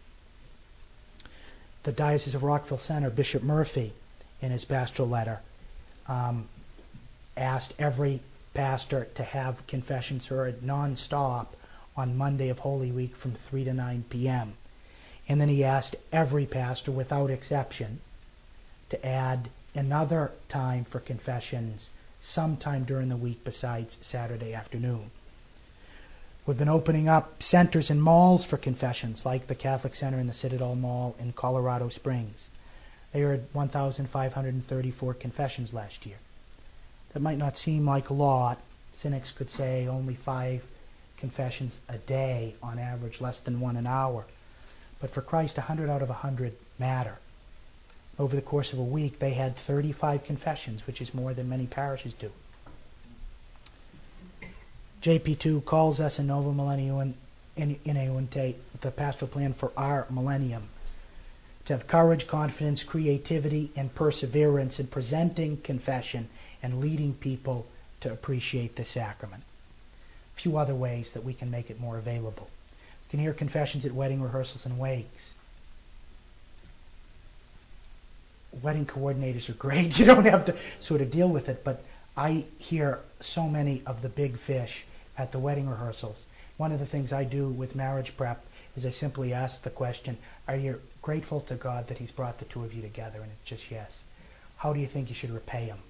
The Diocese of Rockville Center, Bishop Murphy, in his pastoral letter, um, asked every pastor to have confessions heard non-stop on Monday of Holy Week from three to nine p.m. And then he asked every pastor, without exception, to add another time for confessions sometime during the week besides Saturday afternoon. We've been opening up centers and malls for confessions, like the Catholic Center in the Citadel Mall in Colorado Springs. They heard one thousand five hundred thirty-four confessions last year. That might not seem like a lot. Cynics could say only five confessions a day, on average less than one an hour. But for Christ, one hundred out of one hundred matter. Over the course of a week, they had thirty-five confessions, which is more than many parishes do. J P two calls us in Nova Millennium in Ineunte the pastoral plan for our millennium to have courage, confidence, creativity, and perseverance in presenting confession and leading people to appreciate the sacrament. A few other ways that we can make it more available. We can hear confessions at wedding rehearsals and wakes. Wedding coordinators are great. You don't have to sort of deal with it, but I hear so many of the big fish at the wedding rehearsals. One of the things I do with marriage prep is I simply ask the question, are you grateful to God that He's brought the two of you together? And it's just yes. How do you think you should repay Him?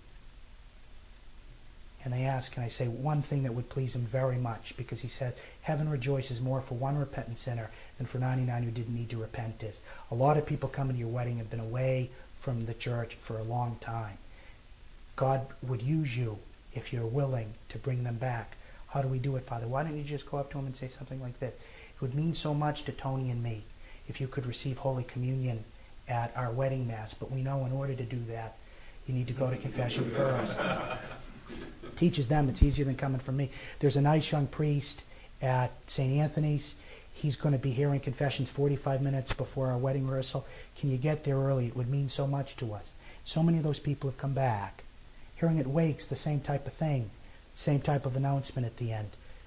And they ask, and I say, one thing that would please Him very much, because He said, heaven rejoices more for one repentant sinner than for ninety-nine who didn't need to repent is. A lot of people coming to your wedding have been away from the church for a long time. God would use you if you're willing to bring them back. How do we do it, Father? Why don't you just go up to him and say something like this? It would mean so much to Tony and me if you could receive Holy Communion at our wedding Mass, but we know in order to do that, you need to go to confession first. Teaches them it's easier than coming from me. There's a nice young priest at Saint Anthony's. He's going to be hearing confessions forty-five minutes before our wedding rehearsal. Can you get there early? It would mean so much to us. So many of those people have come back. Hearing at wakes, the same type of thing. Same type of announcement at the end.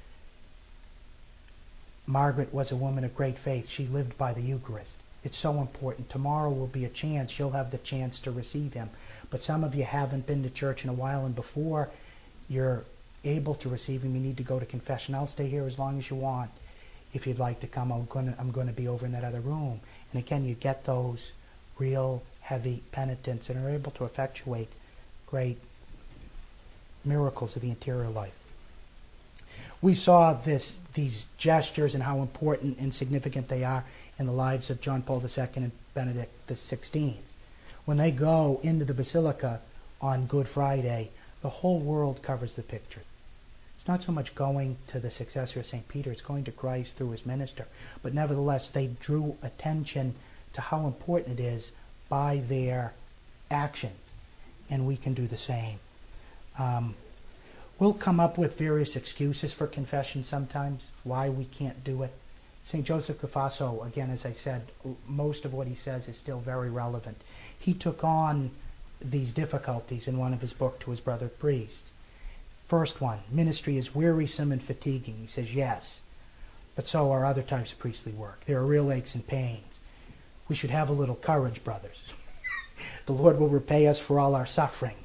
Margaret was a woman of great faith. She lived by the Eucharist. It's so important. Tomorrow will be a chance. You'll have the chance to receive Him. But some of you haven't been to church in a while, and before you're able to receive Him, you need to go to confession. I'll stay here as long as you want. If you'd like to come, I'm going to, I'm going to be over in that other room. And again, you get those real heavy penitents and are able to effectuate great miracles of the interior life. We saw this, these gestures and how important and significant they are in the lives of John Paul the Second and Benedict the Sixteenth. When they go into the Basilica on Good Friday, the whole world covers the picture. It's not so much going to the successor of Saint Peter, it's going to Christ through his minister. But nevertheless, they drew attention to how important it is by their actions. And we can do the same. Um, we'll come up with various excuses for confession sometimes, why we can't do it. Saint Joseph Cafasso, again, as I said, most of what he says is still very relevant. He took on these difficulties in one of his books to his brother priests. First one, ministry is wearisome and fatiguing. He says, yes, but so are other types of priestly work. There are real aches and pains. We should have a little courage, brothers. The Lord will repay us for all our sufferings.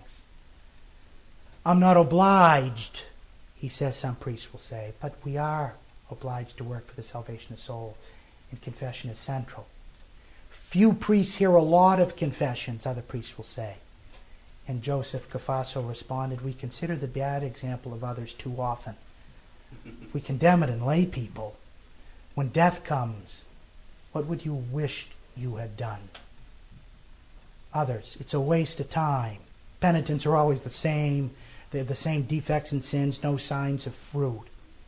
I'm not obliged, he says, some priests will say, but we are obliged to work for the salvation of souls, and confession is central. Few priests hear a lot of confessions, other priests will say. And Joseph Cafasso responded, we consider the bad example of others too often. We condemn it in lay people. When death comes, what would you wish you had done? Others, it's a waste of time. Penitents are always the same. They have the same defects and sins, no signs of fruit.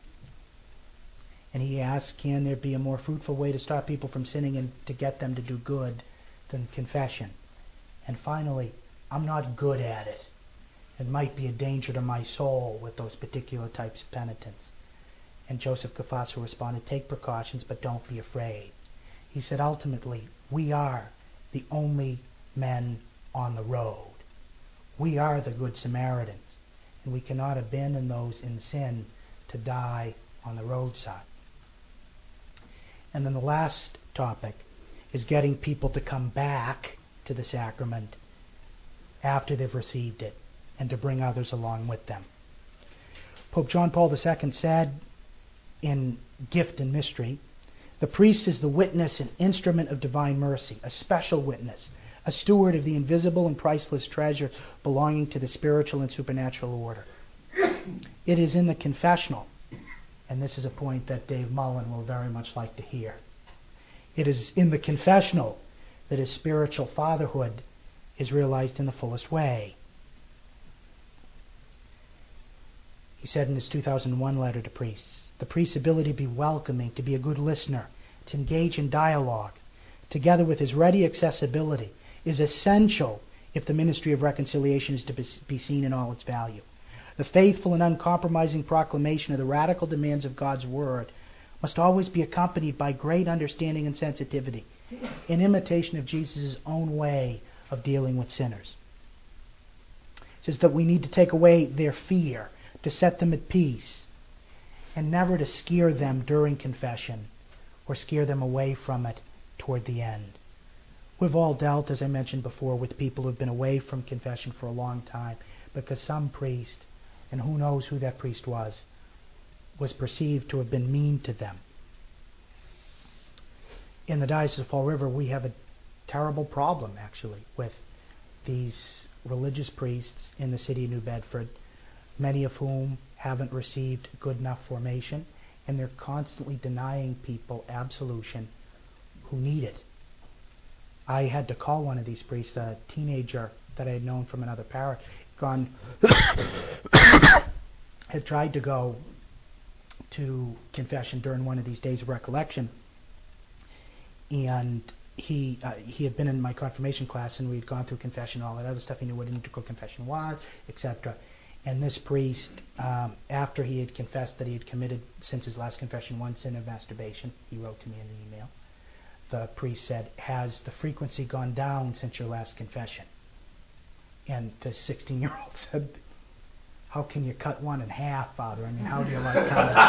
And he asked, can there be a more fruitful way to stop people from sinning and to get them to do good than confession? And finally, I'm not good at it. It might be a danger to my soul with those particular types of penitence. And Joseph Cafasso responded, take precautions, but don't be afraid. He said, ultimately, we are the only men on the road. We are the Good Samaritans, and we cannot abandon those in sin to die on the roadside. And then the last topic is getting people to come back to the sacrament after they've received it, and to bring others along with them. Pope John Paul the Second said in Gift and Mystery, the priest is the witness and instrument of divine mercy, a special witness, a steward of the invisible and priceless treasure belonging to the spiritual and supernatural order. It is in the confessional, and this is a point that Dave Mullen will very much like to hear. It is in the confessional that his spiritual fatherhood is realized in the fullest way. He said in his two thousand one letter to priests, the priest's ability to be welcoming, to be a good listener, to engage in dialogue, together with his ready accessibility, is essential if the ministry of reconciliation is to be seen in all its value. The faithful and uncompromising proclamation of the radical demands of God's Word must always be accompanied by great understanding and sensitivity, in imitation of Jesus' own way of dealing with sinners. It says that we need to take away their fear, to set them at peace, and never to scare them during confession or scare them away from it toward the end. We've all dealt, as I mentioned before, with people who've been away from confession for a long time because some priest, and who knows who that priest was, was perceived to have been mean to them. In the Diocese of Fall River, we have a terrible problem, actually, with these religious priests in the city of New Bedford, many of whom haven't received good enough formation, and they're constantly denying people absolution who need it. I had to call one of these priests, a teenager that I had known from another parish, gone, had tried to go to confession during one of these days of recollection, and he uh, he had been in my confirmation class, and we had gone through confession and all that other stuff. He knew what an integral confession was, et cetera. And this priest, um, after he had confessed that he had committed, since his last confession, one sin of masturbation, he wrote to me in an email, the priest said, has the frequency gone down since your last confession? And the sixteen-year-old said, how can you cut one in half, Father? I mean, how do you like kind of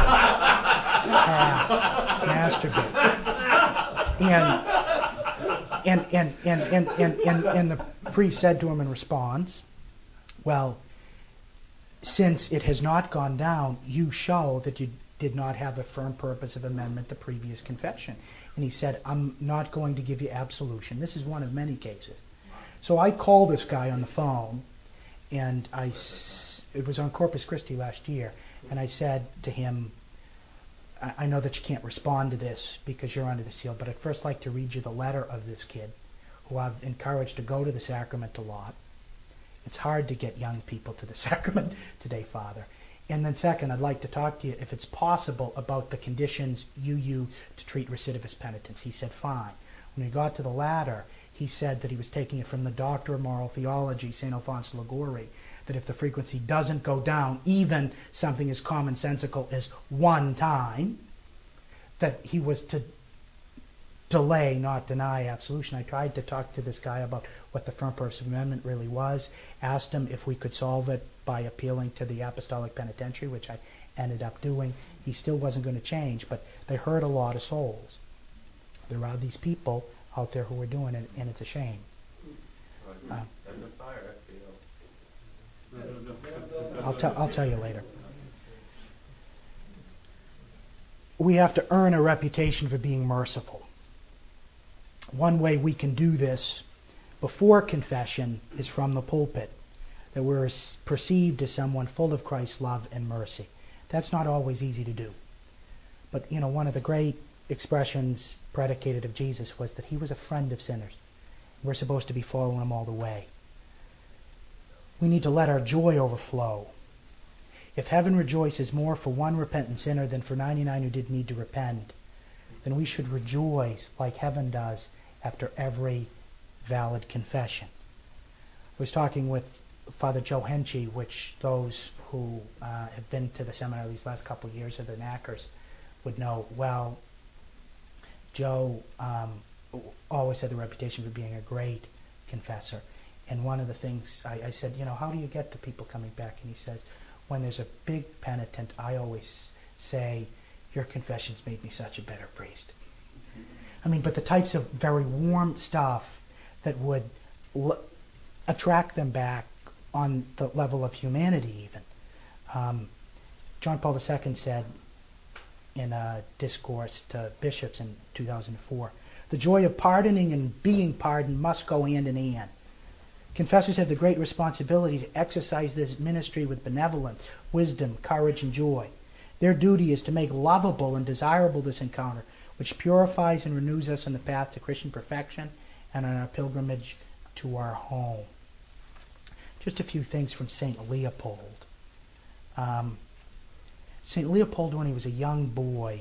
half masturbate? And and and and and and and, and the priest said to him in response, well, since it has not gone down, you show that you did not have a firm purpose of amendment to previous confession. And he said, I'm not going to give you absolution. This is one of many cases. So I called this guy on the phone, and I, it was on Corpus Christi last year, and I said to him, I, I know that you can't respond to this because you're under the seal, but I'd first like to read you the letter of this kid, who I've encouraged to go to the sacrament a lot. It's hard to get young people to the sacrament today, Father. And then second, I'd like to talk to you, if it's possible, about the conditions you use to treat recidivist penitents. He said, fine. When we got to the latter, he said that he was taking it from the Doctor of Moral Theology, Saint Alphonse Liguori, that if the frequency doesn't go down, even something as commonsensical as one time, that he was to delay, not deny absolution. I tried to talk to this guy about what the Firm Purpose Amendment really was, asked him if we could solve it by appealing to the Apostolic Penitentiary, which I ended up doing. He still wasn't going to change, but they hurt a lot of souls. There are these people out there who are doing it, and it's a shame. Uh, I'll tell I'll tell you later. We have to earn a reputation for being merciful. One way we can do this before confession is from the pulpit, that we're perceived as someone full of Christ's love and mercy. That's not always easy to do. But, you know, one of the great expressions predicated of Jesus was that he was a friend of sinners. We're supposed to be following him all the way. We need to let our joy overflow. If heaven rejoices more for one repentant sinner than for ninety-nine who didn't need to repent, then we should rejoice like heaven does after every valid confession. I was talking with Father Joe Henchy, which those who uh, have been to the seminary these last couple of years, or the knackers, would know well. Joe um, always had the reputation for being a great confessor. And one of the things I, I said, you know, how do you get the people coming back? And he says, when there's a big penitent, I always say, your confessions made me such a better priest. I mean, but the types of very warm stuff that would l- attract them back on the level of humanity even. Um, John Paul the Second said in a discourse to bishops in two thousand four, the joy of pardoning and being pardoned must go hand in hand. Confessors have the great responsibility to exercise this ministry with benevolence, wisdom, courage, and joy. Their duty is to make lovable and desirable this encounter, which purifies and renews us on the path to Christian perfection and on our pilgrimage to our home. Just a few things from Saint Leopold. Um, Saint Leopold, when he was a young boy,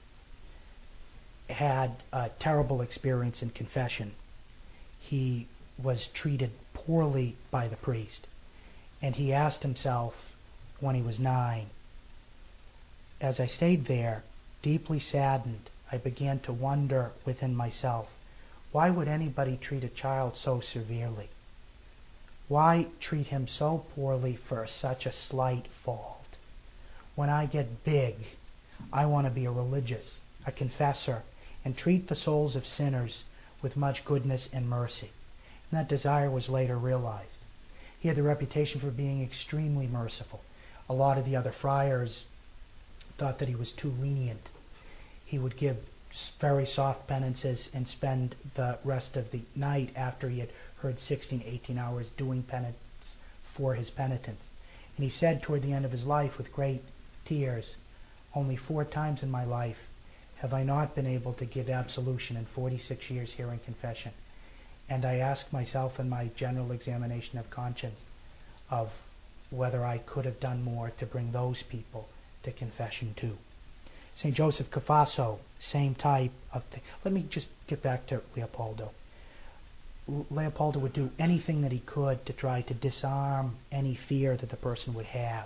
had a terrible experience in confession. He was treated poorly by the priest, and he asked himself when he was nine, as I stayed there, deeply saddened, I began to wonder within myself, why would anybody treat a child so severely? Why treat him so poorly for such a slight fault? When I get big, I want to be a religious, a confessor, and treat the souls of sinners with much goodness and mercy. And that desire was later realized. He had the reputation for being extremely merciful. A lot of the other friars thought that he was too lenient. He would give very soft penances and spend the rest of the night after he had heard sixteen, eighteen hours doing penance for his penitents. And he said toward the end of his life with great tears, only four times in my life have I not been able to give absolution in forty-six years hearing confession. And I ask myself in my general examination of conscience of whether I could have done more to bring those people to confession too. Saint Joseph Cafasso, same type of thing. Let me just get back to Leopoldo. Leopoldo would do anything that he could to try to disarm any fear that the person would have.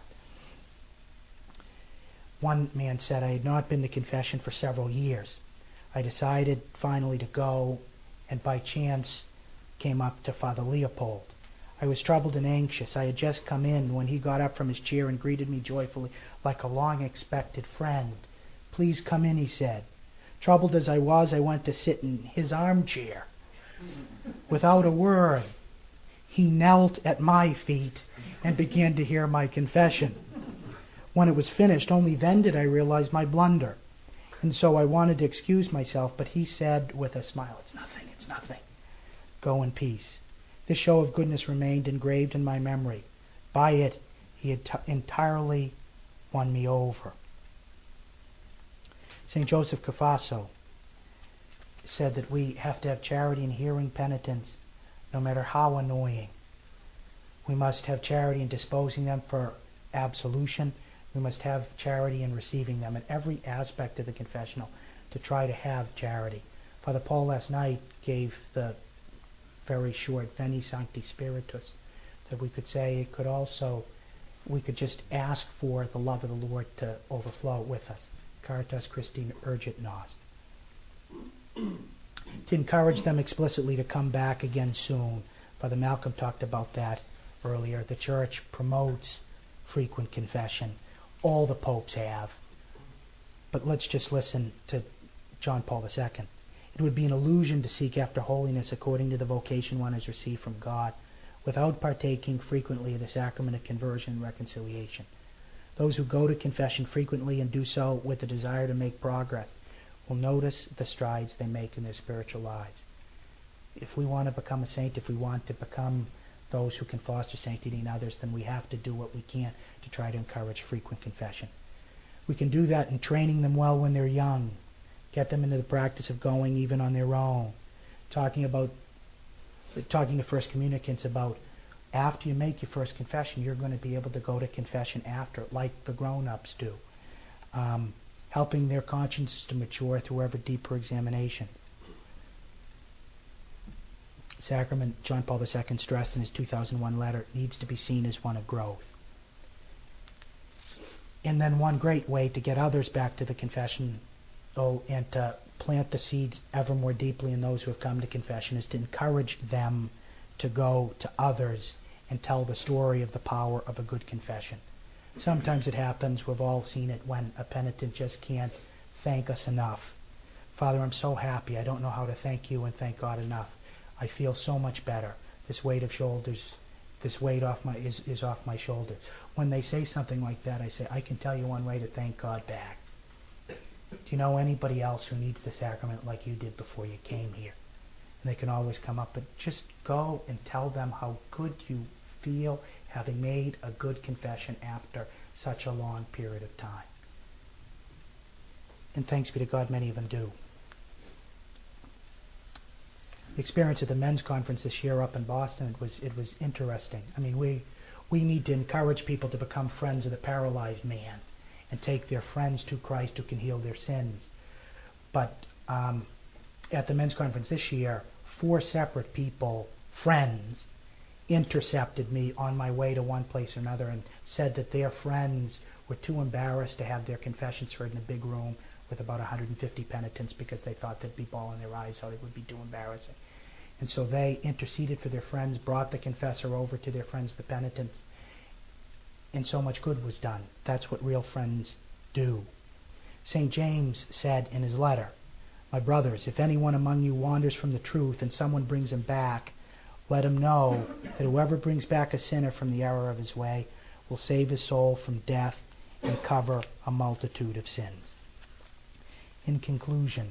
One man said, I had not been to confession for several years. I decided finally to go, and by chance came up to Father Leopold. I was troubled and anxious. I had just come in when he got up from his chair and greeted me joyfully like a long-expected friend. Please come in, he said. Troubled as I was, I went to sit in his armchair. Without a word, he knelt at my feet and began to hear my confession. When it was finished, only then did I realize my blunder. And so I wanted to excuse myself, but he said with a smile, it's nothing, it's nothing. Go in peace. This show of goodness remained engraved in my memory. By it, he had t- entirely won me over. Saint Joseph Cafasso said that we have to have charity in hearing penitents, no matter how annoying. We must have charity in disposing them for absolution. We must have charity in receiving them in every aspect of the confessional, to try to have charity. Father Paul last night gave the very short Veni Sancti Spiritus, that we could say it could also, we could just ask for the love of the Lord to overflow with us. Caritas Christi urgit nos. To encourage them explicitly to come back again soon. Father Malcolm talked about that earlier. The Church promotes frequent confession. All the popes have. But let's just listen to John Paul the Second. It would be an illusion to seek after holiness according to the vocation one has received from God, without partaking frequently of the sacrament of conversion and reconciliation. Those who go to confession frequently and do so with the desire to make progress will notice the strides they make in their spiritual lives. If we want to become a saint, if we want to become those who can foster sanctity in others, then we have to do what we can to try to encourage frequent confession. We can do that in training them well when they're young, get them into the practice of going even on their own, talking about talking to first communicants about after you make your first confession, you're going to be able to go to confession after, like the grown-ups do, um, helping their consciences to mature through ever deeper examination. Sacrament, John Paul the Second stressed in his two thousand one letter, needs to be seen as one of growth. And then one great way to get others back to the confession oh, and to plant the seeds ever more deeply in those who have come to confession is to encourage them to go to others and tell the story of the power of a good confession. Sometimes it happens, we've all seen it, when a penitent just can't thank us enough. Father, I'm so happy. I don't know how to thank you and thank God enough. I feel so much better. This weight of shoulders, this weight off my is, is off my shoulders. When they say something like that, I say, I can tell you one way to thank God back. Do you know anybody else who needs the sacrament like you did before you came here? And they can always come up, but just go and tell them how good you feel having made a good confession after such a long period of time. And thanks be to God, many of them do. The experience at the men's conference this year up in Boston, it was it was interesting. I mean, we we need to encourage people to become friends of the paralyzed man and take their friends to Christ who can heal their sins. But um, at the men's conference this year, four separate people, friends, intercepted me on my way to one place or another and said that their friends were too embarrassed to have their confessions heard in a big room with about one hundred fifty penitents because they thought they'd be bawling their eyes out. It would be too embarrassing. And so they interceded for their friends, brought the confessor over to their friends, the penitents, and so much good was done. That's what real friends do. Saint James said in his letter, "My brothers, if anyone among you wanders from the truth and someone brings him back, let him know that whoever brings back a sinner from the error of his way will save his soul from death and cover a multitude of sins." In conclusion,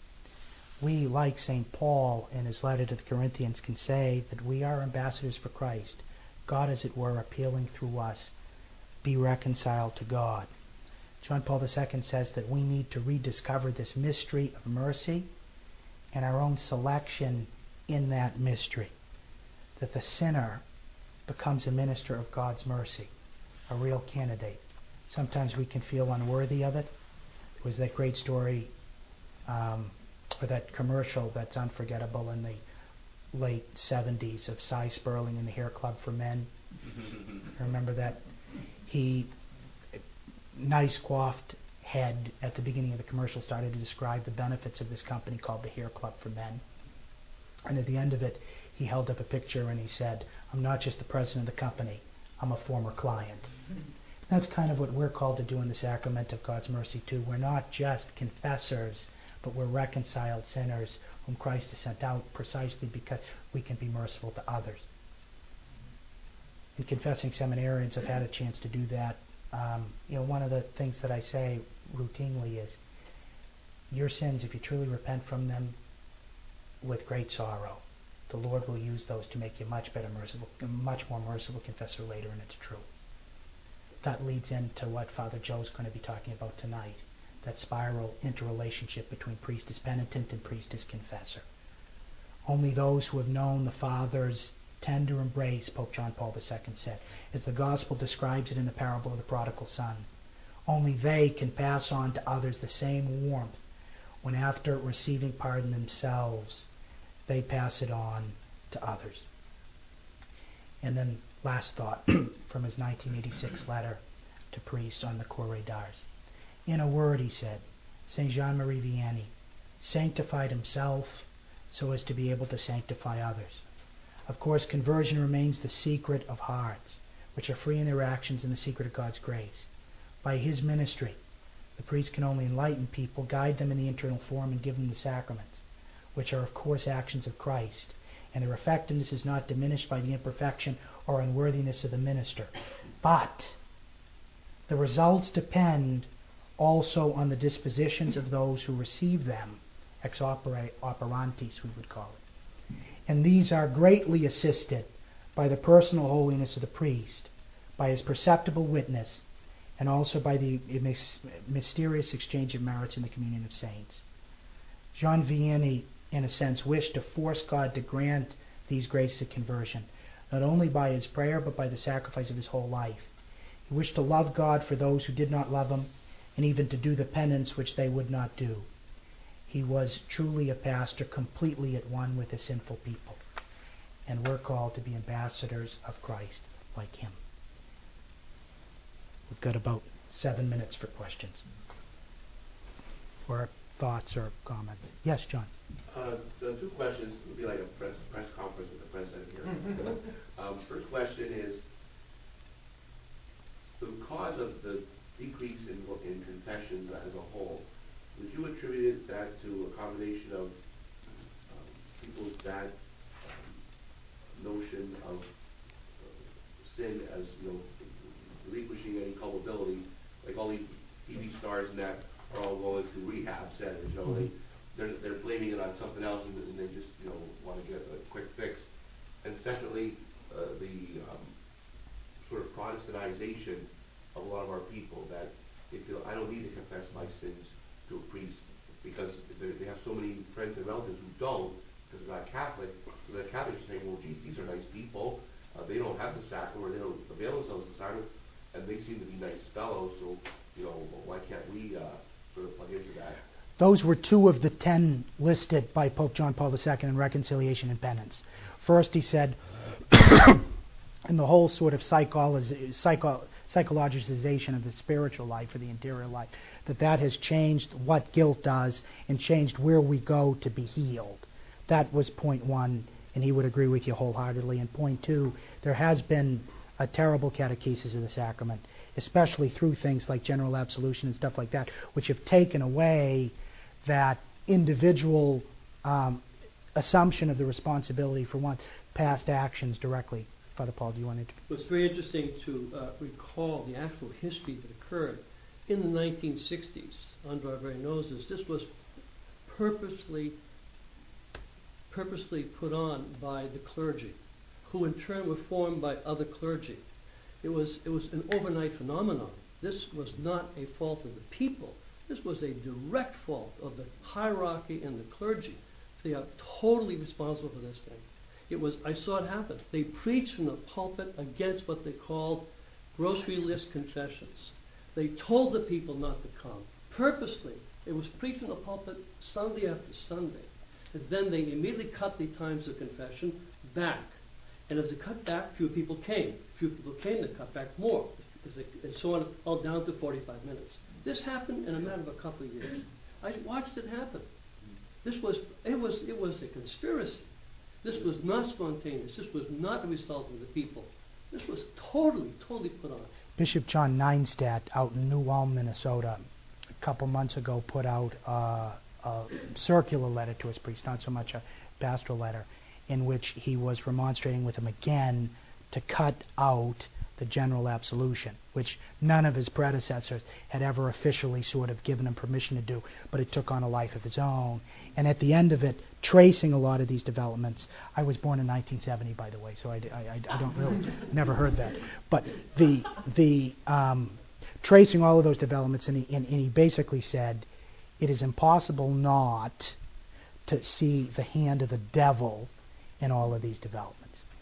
we, like Saint Paul in his letter to the Corinthians, can say that we are ambassadors for Christ. God, as it were, appealing through us, be reconciled to God. John Paul the Second says that we need to rediscover this mystery of mercy and our own selection in that mystery. That the sinner becomes a minister of God's mercy, a real candidate. Sometimes we can feel unworthy of it. There was that great story, um, or that commercial that's unforgettable in the late seventies of Cy Sperling and the Hair Club for Men. Remember that? He, nice coiffed head at the beginning of the commercial, started to describe the benefits of this company called the Hair Club for Men. And at the end of it, he held up a picture and he said, "I'm not just the president of the company, I'm a former client." That's kind of what we're called to do in the sacrament of God's mercy too. We're not just confessors, but we're reconciled sinners whom Christ has sent out precisely because we can be merciful to others. In confessing seminarians, I've had a chance to do that. Um, you know, one of the things that I say routinely is, your sins, if you truly repent from them with great sorrow, the Lord will use those to make you much better, merciful, much more merciful confessor later, and it's true. That leads into what Father Joe's going to be talking about tonight, that spiral interrelationship between priest as penitent and priest as confessor. Only those who have known the Father's tender embrace, Pope John Paul the Second said, as the Gospel describes it in the parable of the prodigal son, only they can pass on to others the same warmth when, after receiving pardon themselves, they pass it on to others. And then last thought from his nineteen eighty-six letter to priests on the Corée d'Ars. In a word, he said, Saint Jean-Marie Vianney sanctified himself so as to be able to sanctify others. Of course, conversion remains the secret of hearts, which are free in their actions in the secret of God's grace. By his ministry, the priest can only enlighten people, guide them in the internal form, and give them the sacraments, which are, of course, actions of Christ, and their effectiveness is not diminished by the imperfection or unworthiness of the minister. But the results depend also on the dispositions of those who receive them, ex opere operantes, we would call it. And these are greatly assisted by the personal holiness of the priest, by his perceptible witness, and also by the mysterious exchange of merits in the communion of saints. Jean Vianney, in a sense, wished to force God to grant these graces of conversion, not only by his prayer, but by the sacrifice of his whole life. He wished to love God for those who did not love him, and even to do the penance which they would not do. He was truly a pastor, completely at one with the sinful people. And we're called to be ambassadors of Christ like him. We've got about seven minutes for questions or thoughts or comments. Yes, John. Uh, the two questions would be like a press, press conference with the president here. um, first question is, the cause of the decrease in, in confessions as a whole, would you attribute that to a combination of um, people's bad um, notion of uh, sin as, you know, relinquishing any culpability, like all these T V stars and that are all going to rehab centers, you know, mm-hmm. they, they're, they're blaming it on something else, and, and they just, you know, want to get a quick fix. And secondly, uh, the um, sort of Protestantization of a lot of our people, that they feel, I don't need to confess my sins to a priest, because they have so many friends and relatives who don't, because they're not Catholic. So the Catholics are saying, well, geez, these are nice people. Uh, they don't have the sacrament, or they don't avail themselves of the sacrament, and they seem to be nice fellows, so, you know, why can't we uh, sort of plug into that? Those were two of the ten listed by Pope John Paul the Second in Reconciliation and Penance. First, he said, in the whole sort of psychology, psycho, psychologization of the spiritual life or the interior life, that that has changed what guilt does and changed where we go to be healed. That was point one, and he would agree with you wholeheartedly. And point two, there has been a terrible catechesis of the sacrament, especially through things like general absolution and stuff like that, which have taken away that individual um, assumption of the responsibility for one's past actions directly. Father Paul, do you want to? Well, it's very interesting to uh, recall the actual history that occurred in the nineteen sixties under our very noses. This was purposely, purposely put on by the clergy, who in turn were formed by other clergy. It was it was an overnight phenomenon. This was not a fault of the people. This was a direct fault of the hierarchy and the clergy. They are totally responsible for this thing. It was, I saw it happen. They preached from the pulpit against what they called grocery list confessions. They told the people not to come. Purposely, it was preached from the pulpit Sunday after Sunday. And then they immediately cut the times of confession back. And as they cut back, few people came. Few people came, they cut back more. They, and so on, all down to forty-five minutes. This happened in a matter of a couple of years. I watched it happen. This was, it was, it was a conspiracy. This was not spontaneous. This was not the result of the people. This was totally, totally put on. Bishop John Neinstadt out in New Ulm, Minnesota, a couple months ago put out uh, a circular letter to his priest, not so much a pastoral letter, in which he was remonstrating with him again to cut out the general absolution, which none of his predecessors had ever officially sort of given him permission to do, but it took on a life of its own. And at the end of it, tracing a lot of these developments, I was born in nineteen seventy, by the way, so I, I, I don't really, never heard that. But the, the um, tracing all of those developments, and he, and, and he basically said, it is impossible not to see the hand of the devil in all of these developments.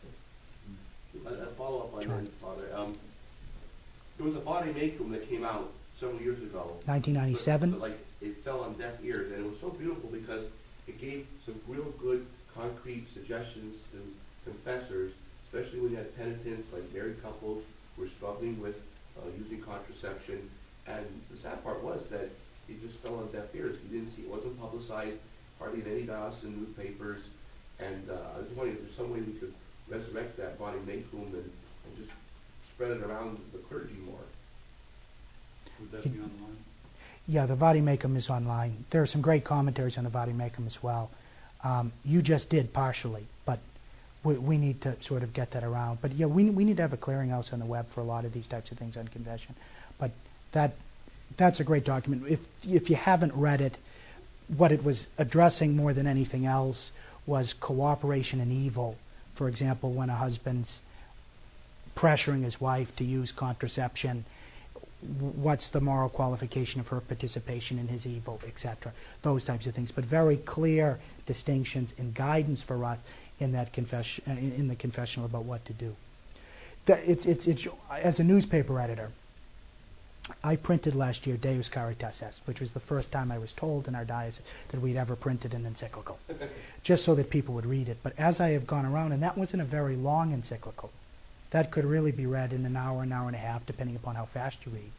A, a follow-up on that, Father. Um, there was a body makum that came out several years ago. nineteen ninety-seven? But, but like, it fell on deaf ears, and it was so beautiful because it gave some real good, concrete suggestions to confessors, especially when you had penitents, like married couples, who were struggling with uh, using contraception. And the sad part was that it just fell on deaf ears. You didn't see, it wasn't publicized, hardly in any diocesan newspapers. And uh, I was wondering if there's some way we could resurrect that body makum and, and just spread it around the clergy more. Would that be online? Yeah, the Vadimekum is online. There are some great commentaries on the Vadimekum as well. Um, you just did partially, but we, we need to sort of get that around. But yeah, we we need to have a clearinghouse on the web for a lot of these types of things on confession. But that that's a great document. If if you haven't read it, what it was addressing more than anything else was cooperation in evil. For example, when a husband's pressuring his wife to use contraception, what's the moral qualification of her participation in his evil, et cetera. Those types of things, but very clear distinctions and guidance for us in that confession, in the confessional about what to do. It's, it's, it's, as a newspaper editor, I printed last year Deus Caritas Est, which was the first time I was told in our diocese that we'd ever printed an encyclical, just so that people would read it. But as I have gone around, and that wasn't a very long encyclical, that could really be read in an hour, an hour and a half, depending upon how fast you read.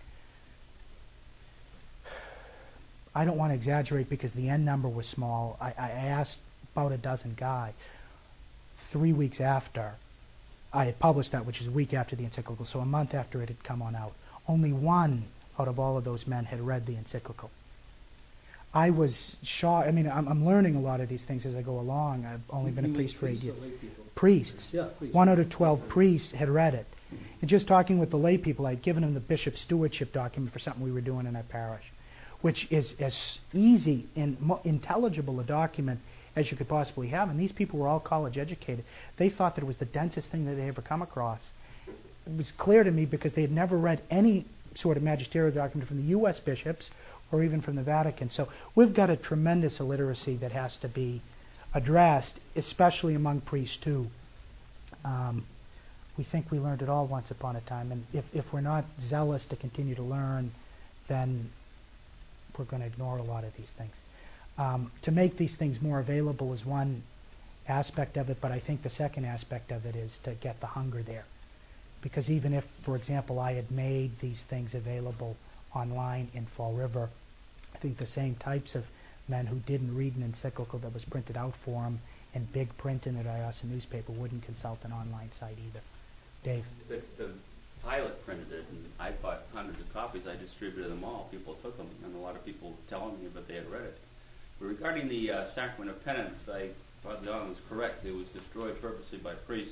I don't want to exaggerate because the end number was small. I, I asked about a dozen guys. Three weeks after I had published that, which is a week after the encyclical, so a month after it had come on out, only one out of all of those men had read the encyclical. I was shocked. I mean, I'm, I'm learning a lot of these things as I go along. I've only been a priest for eight years. Priests. Yeah, please. One out of twelve priests had read it. And just talking with the lay people, I'd given them the bishop stewardship document for something we were doing in our parish, which is as easy and mo- intelligible a document as you could possibly have. And these people were all college educated. They thought that it was the densest thing that they ever come across. It was clear to me because they had never read any sort of magisterial document from the U S bishops or even from the Vatican. So we've got a tremendous illiteracy that has to be addressed, especially among priests too. Um, we think we learned it all once upon a time, and if, if we're not zealous to continue to learn, then we're going to ignore a lot of these things. Um, to make these things more available is one aspect of it, but I think the second aspect of it is to get the hunger there. Because even if, for example, I had made these things available online in Fall River, I think the same types of men who didn't read an encyclical that was printed out for them in big print in the diocesan newspaper wouldn't consult an online site either. Dave? The, the pilot printed it, and I bought hundreds of copies. I distributed them all. People took them, and a lot of people telling me that they had read it. But regarding the uh, Sacrament of Penance, I thought Don was correct. It was destroyed purposely by priests.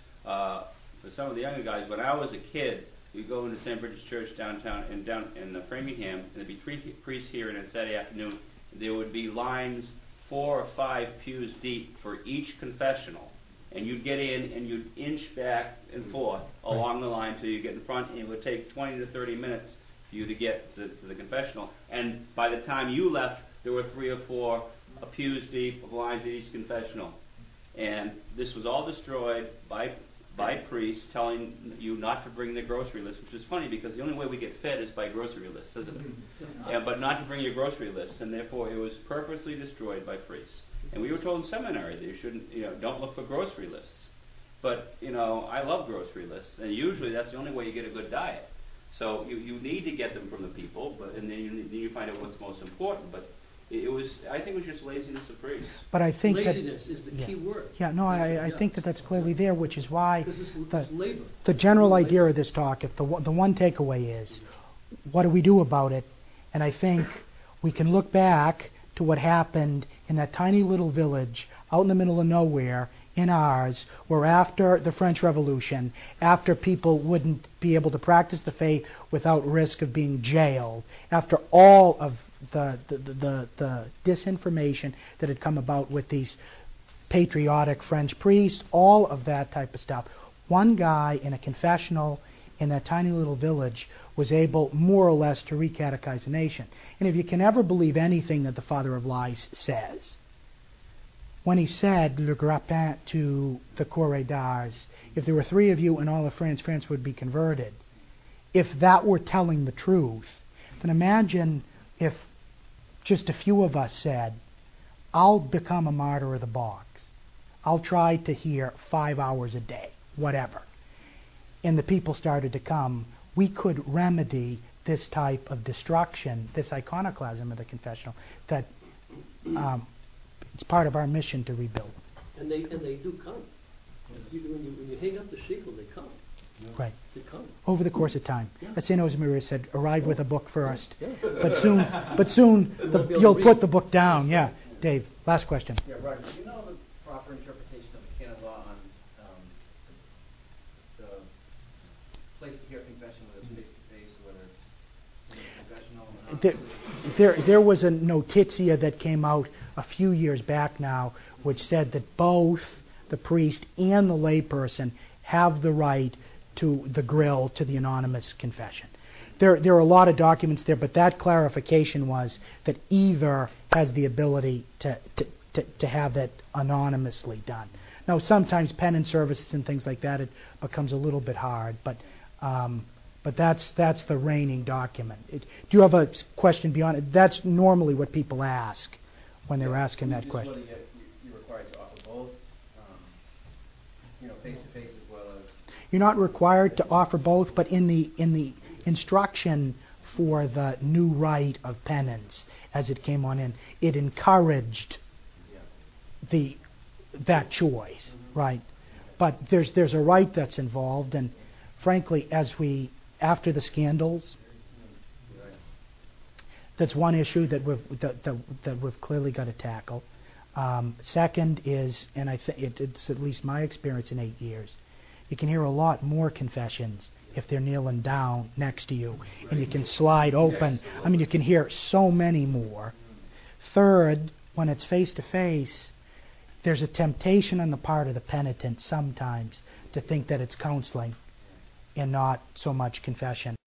Uh, for some of the younger guys, when I was a kid, you go into Saint Bridget's Church downtown in down in uh, Framingham, and there'd be three priests here, and on Saturday afternoon there would be lines four or five pews deep for each confessional, and you'd get in and you'd inch back and forth along the line till you get in front, and it would take twenty to thirty minutes for you to get to, to the confessional. And by the time you left, there were three or four uh, pews deep of lines at each confessional, and this was all destroyed by. by priests telling you not to bring the grocery list, which is funny because the only way we get fed is by grocery lists, isn't it? Yeah, but not to bring your grocery list, and therefore it was purposely destroyed by priests. And we were told in seminary that you shouldn't, you know, don't look for grocery lists. But, you know, I love grocery lists, and usually that's the only way you get a good diet. So you, you need to get them from the people, but and then you, then you find out what's most important. But it was, I think it was just laziness of priests. But I think Laziness that, is the yeah. key word. Yeah, no, I, I Yeah. think that that's clearly there, which is why Because it's, the, it's labor. the general Labor. idea of this talk, if the one- the one takeaway is, what do we do about it? And I think we can look back to what happened in that tiny little village out in the middle of nowhere in ours, where after the French Revolution, after people wouldn't be able to practice the faith without risk of being jailed, after all of the the, the, the, the disinformation that had come about with these patriotic French priests, all of that type of stuff, one guy in a confessional in that tiny little village was able more or less to recatechize a nation. And if you can ever believe anything that the Father of Lies says, when he said Le Grappin to the Corée d'Ars, if there were three of you in all of France, France would be converted. If that were telling the truth, then imagine if just a few of us said, I'll become a martyr of the bogs. I'll try to hear five hours a day. whatever. And the people started to come. We could remedy this type of destruction, this iconoclasm of the confessional, that um, it's part of our mission to rebuild. And they and they do come. You, when, you, when you hang up the shekel, they come. Right. They come. Over the course of time. Yeah. As Saint Josemaria said, arrive with a book first. Yeah. But soon, but soon You the, won't be able you'll to put read. the book down. Yeah. Dave, last question. Yeah, Roger, do you know the proper interpretation of the canon law on um, the place to hear confession, whether it's face-to-face or whether it's in a confessional? or There, not? there, there was a notitia that came out a few years back now, which said that both the priest and the layperson have the right to the grill, to the anonymous confession. There, there are a lot of documents there, but that clarification was that either has the ability to, to, to, to have that anonymously done. Now, sometimes penance services and things like that, it becomes a little bit hard, but um, but that's that's the reigning document. It, do you have a question beyond it? That's normally what people ask when they're asking that Just question. whether you- you're required to offer both, um, you know, face-to-face as well as... You're not required to offer both, but in the in the instruction for the new rite of penance, as it came on in, it encouraged Yeah. the that choice, right? But there's there's a rite that's involved, and frankly, as we after the scandals, Right. that's one issue that we've that that, that we've clearly got to tackle. Um, second is, and I think it, it's at least my experience in eight years, you can hear a lot more confessions if they're kneeling down next to you, and you can slide open. I mean, you can hear so many more. Third, when it's face to face, there's a temptation on the part of the penitent sometimes to think that it's counseling and not so much confession.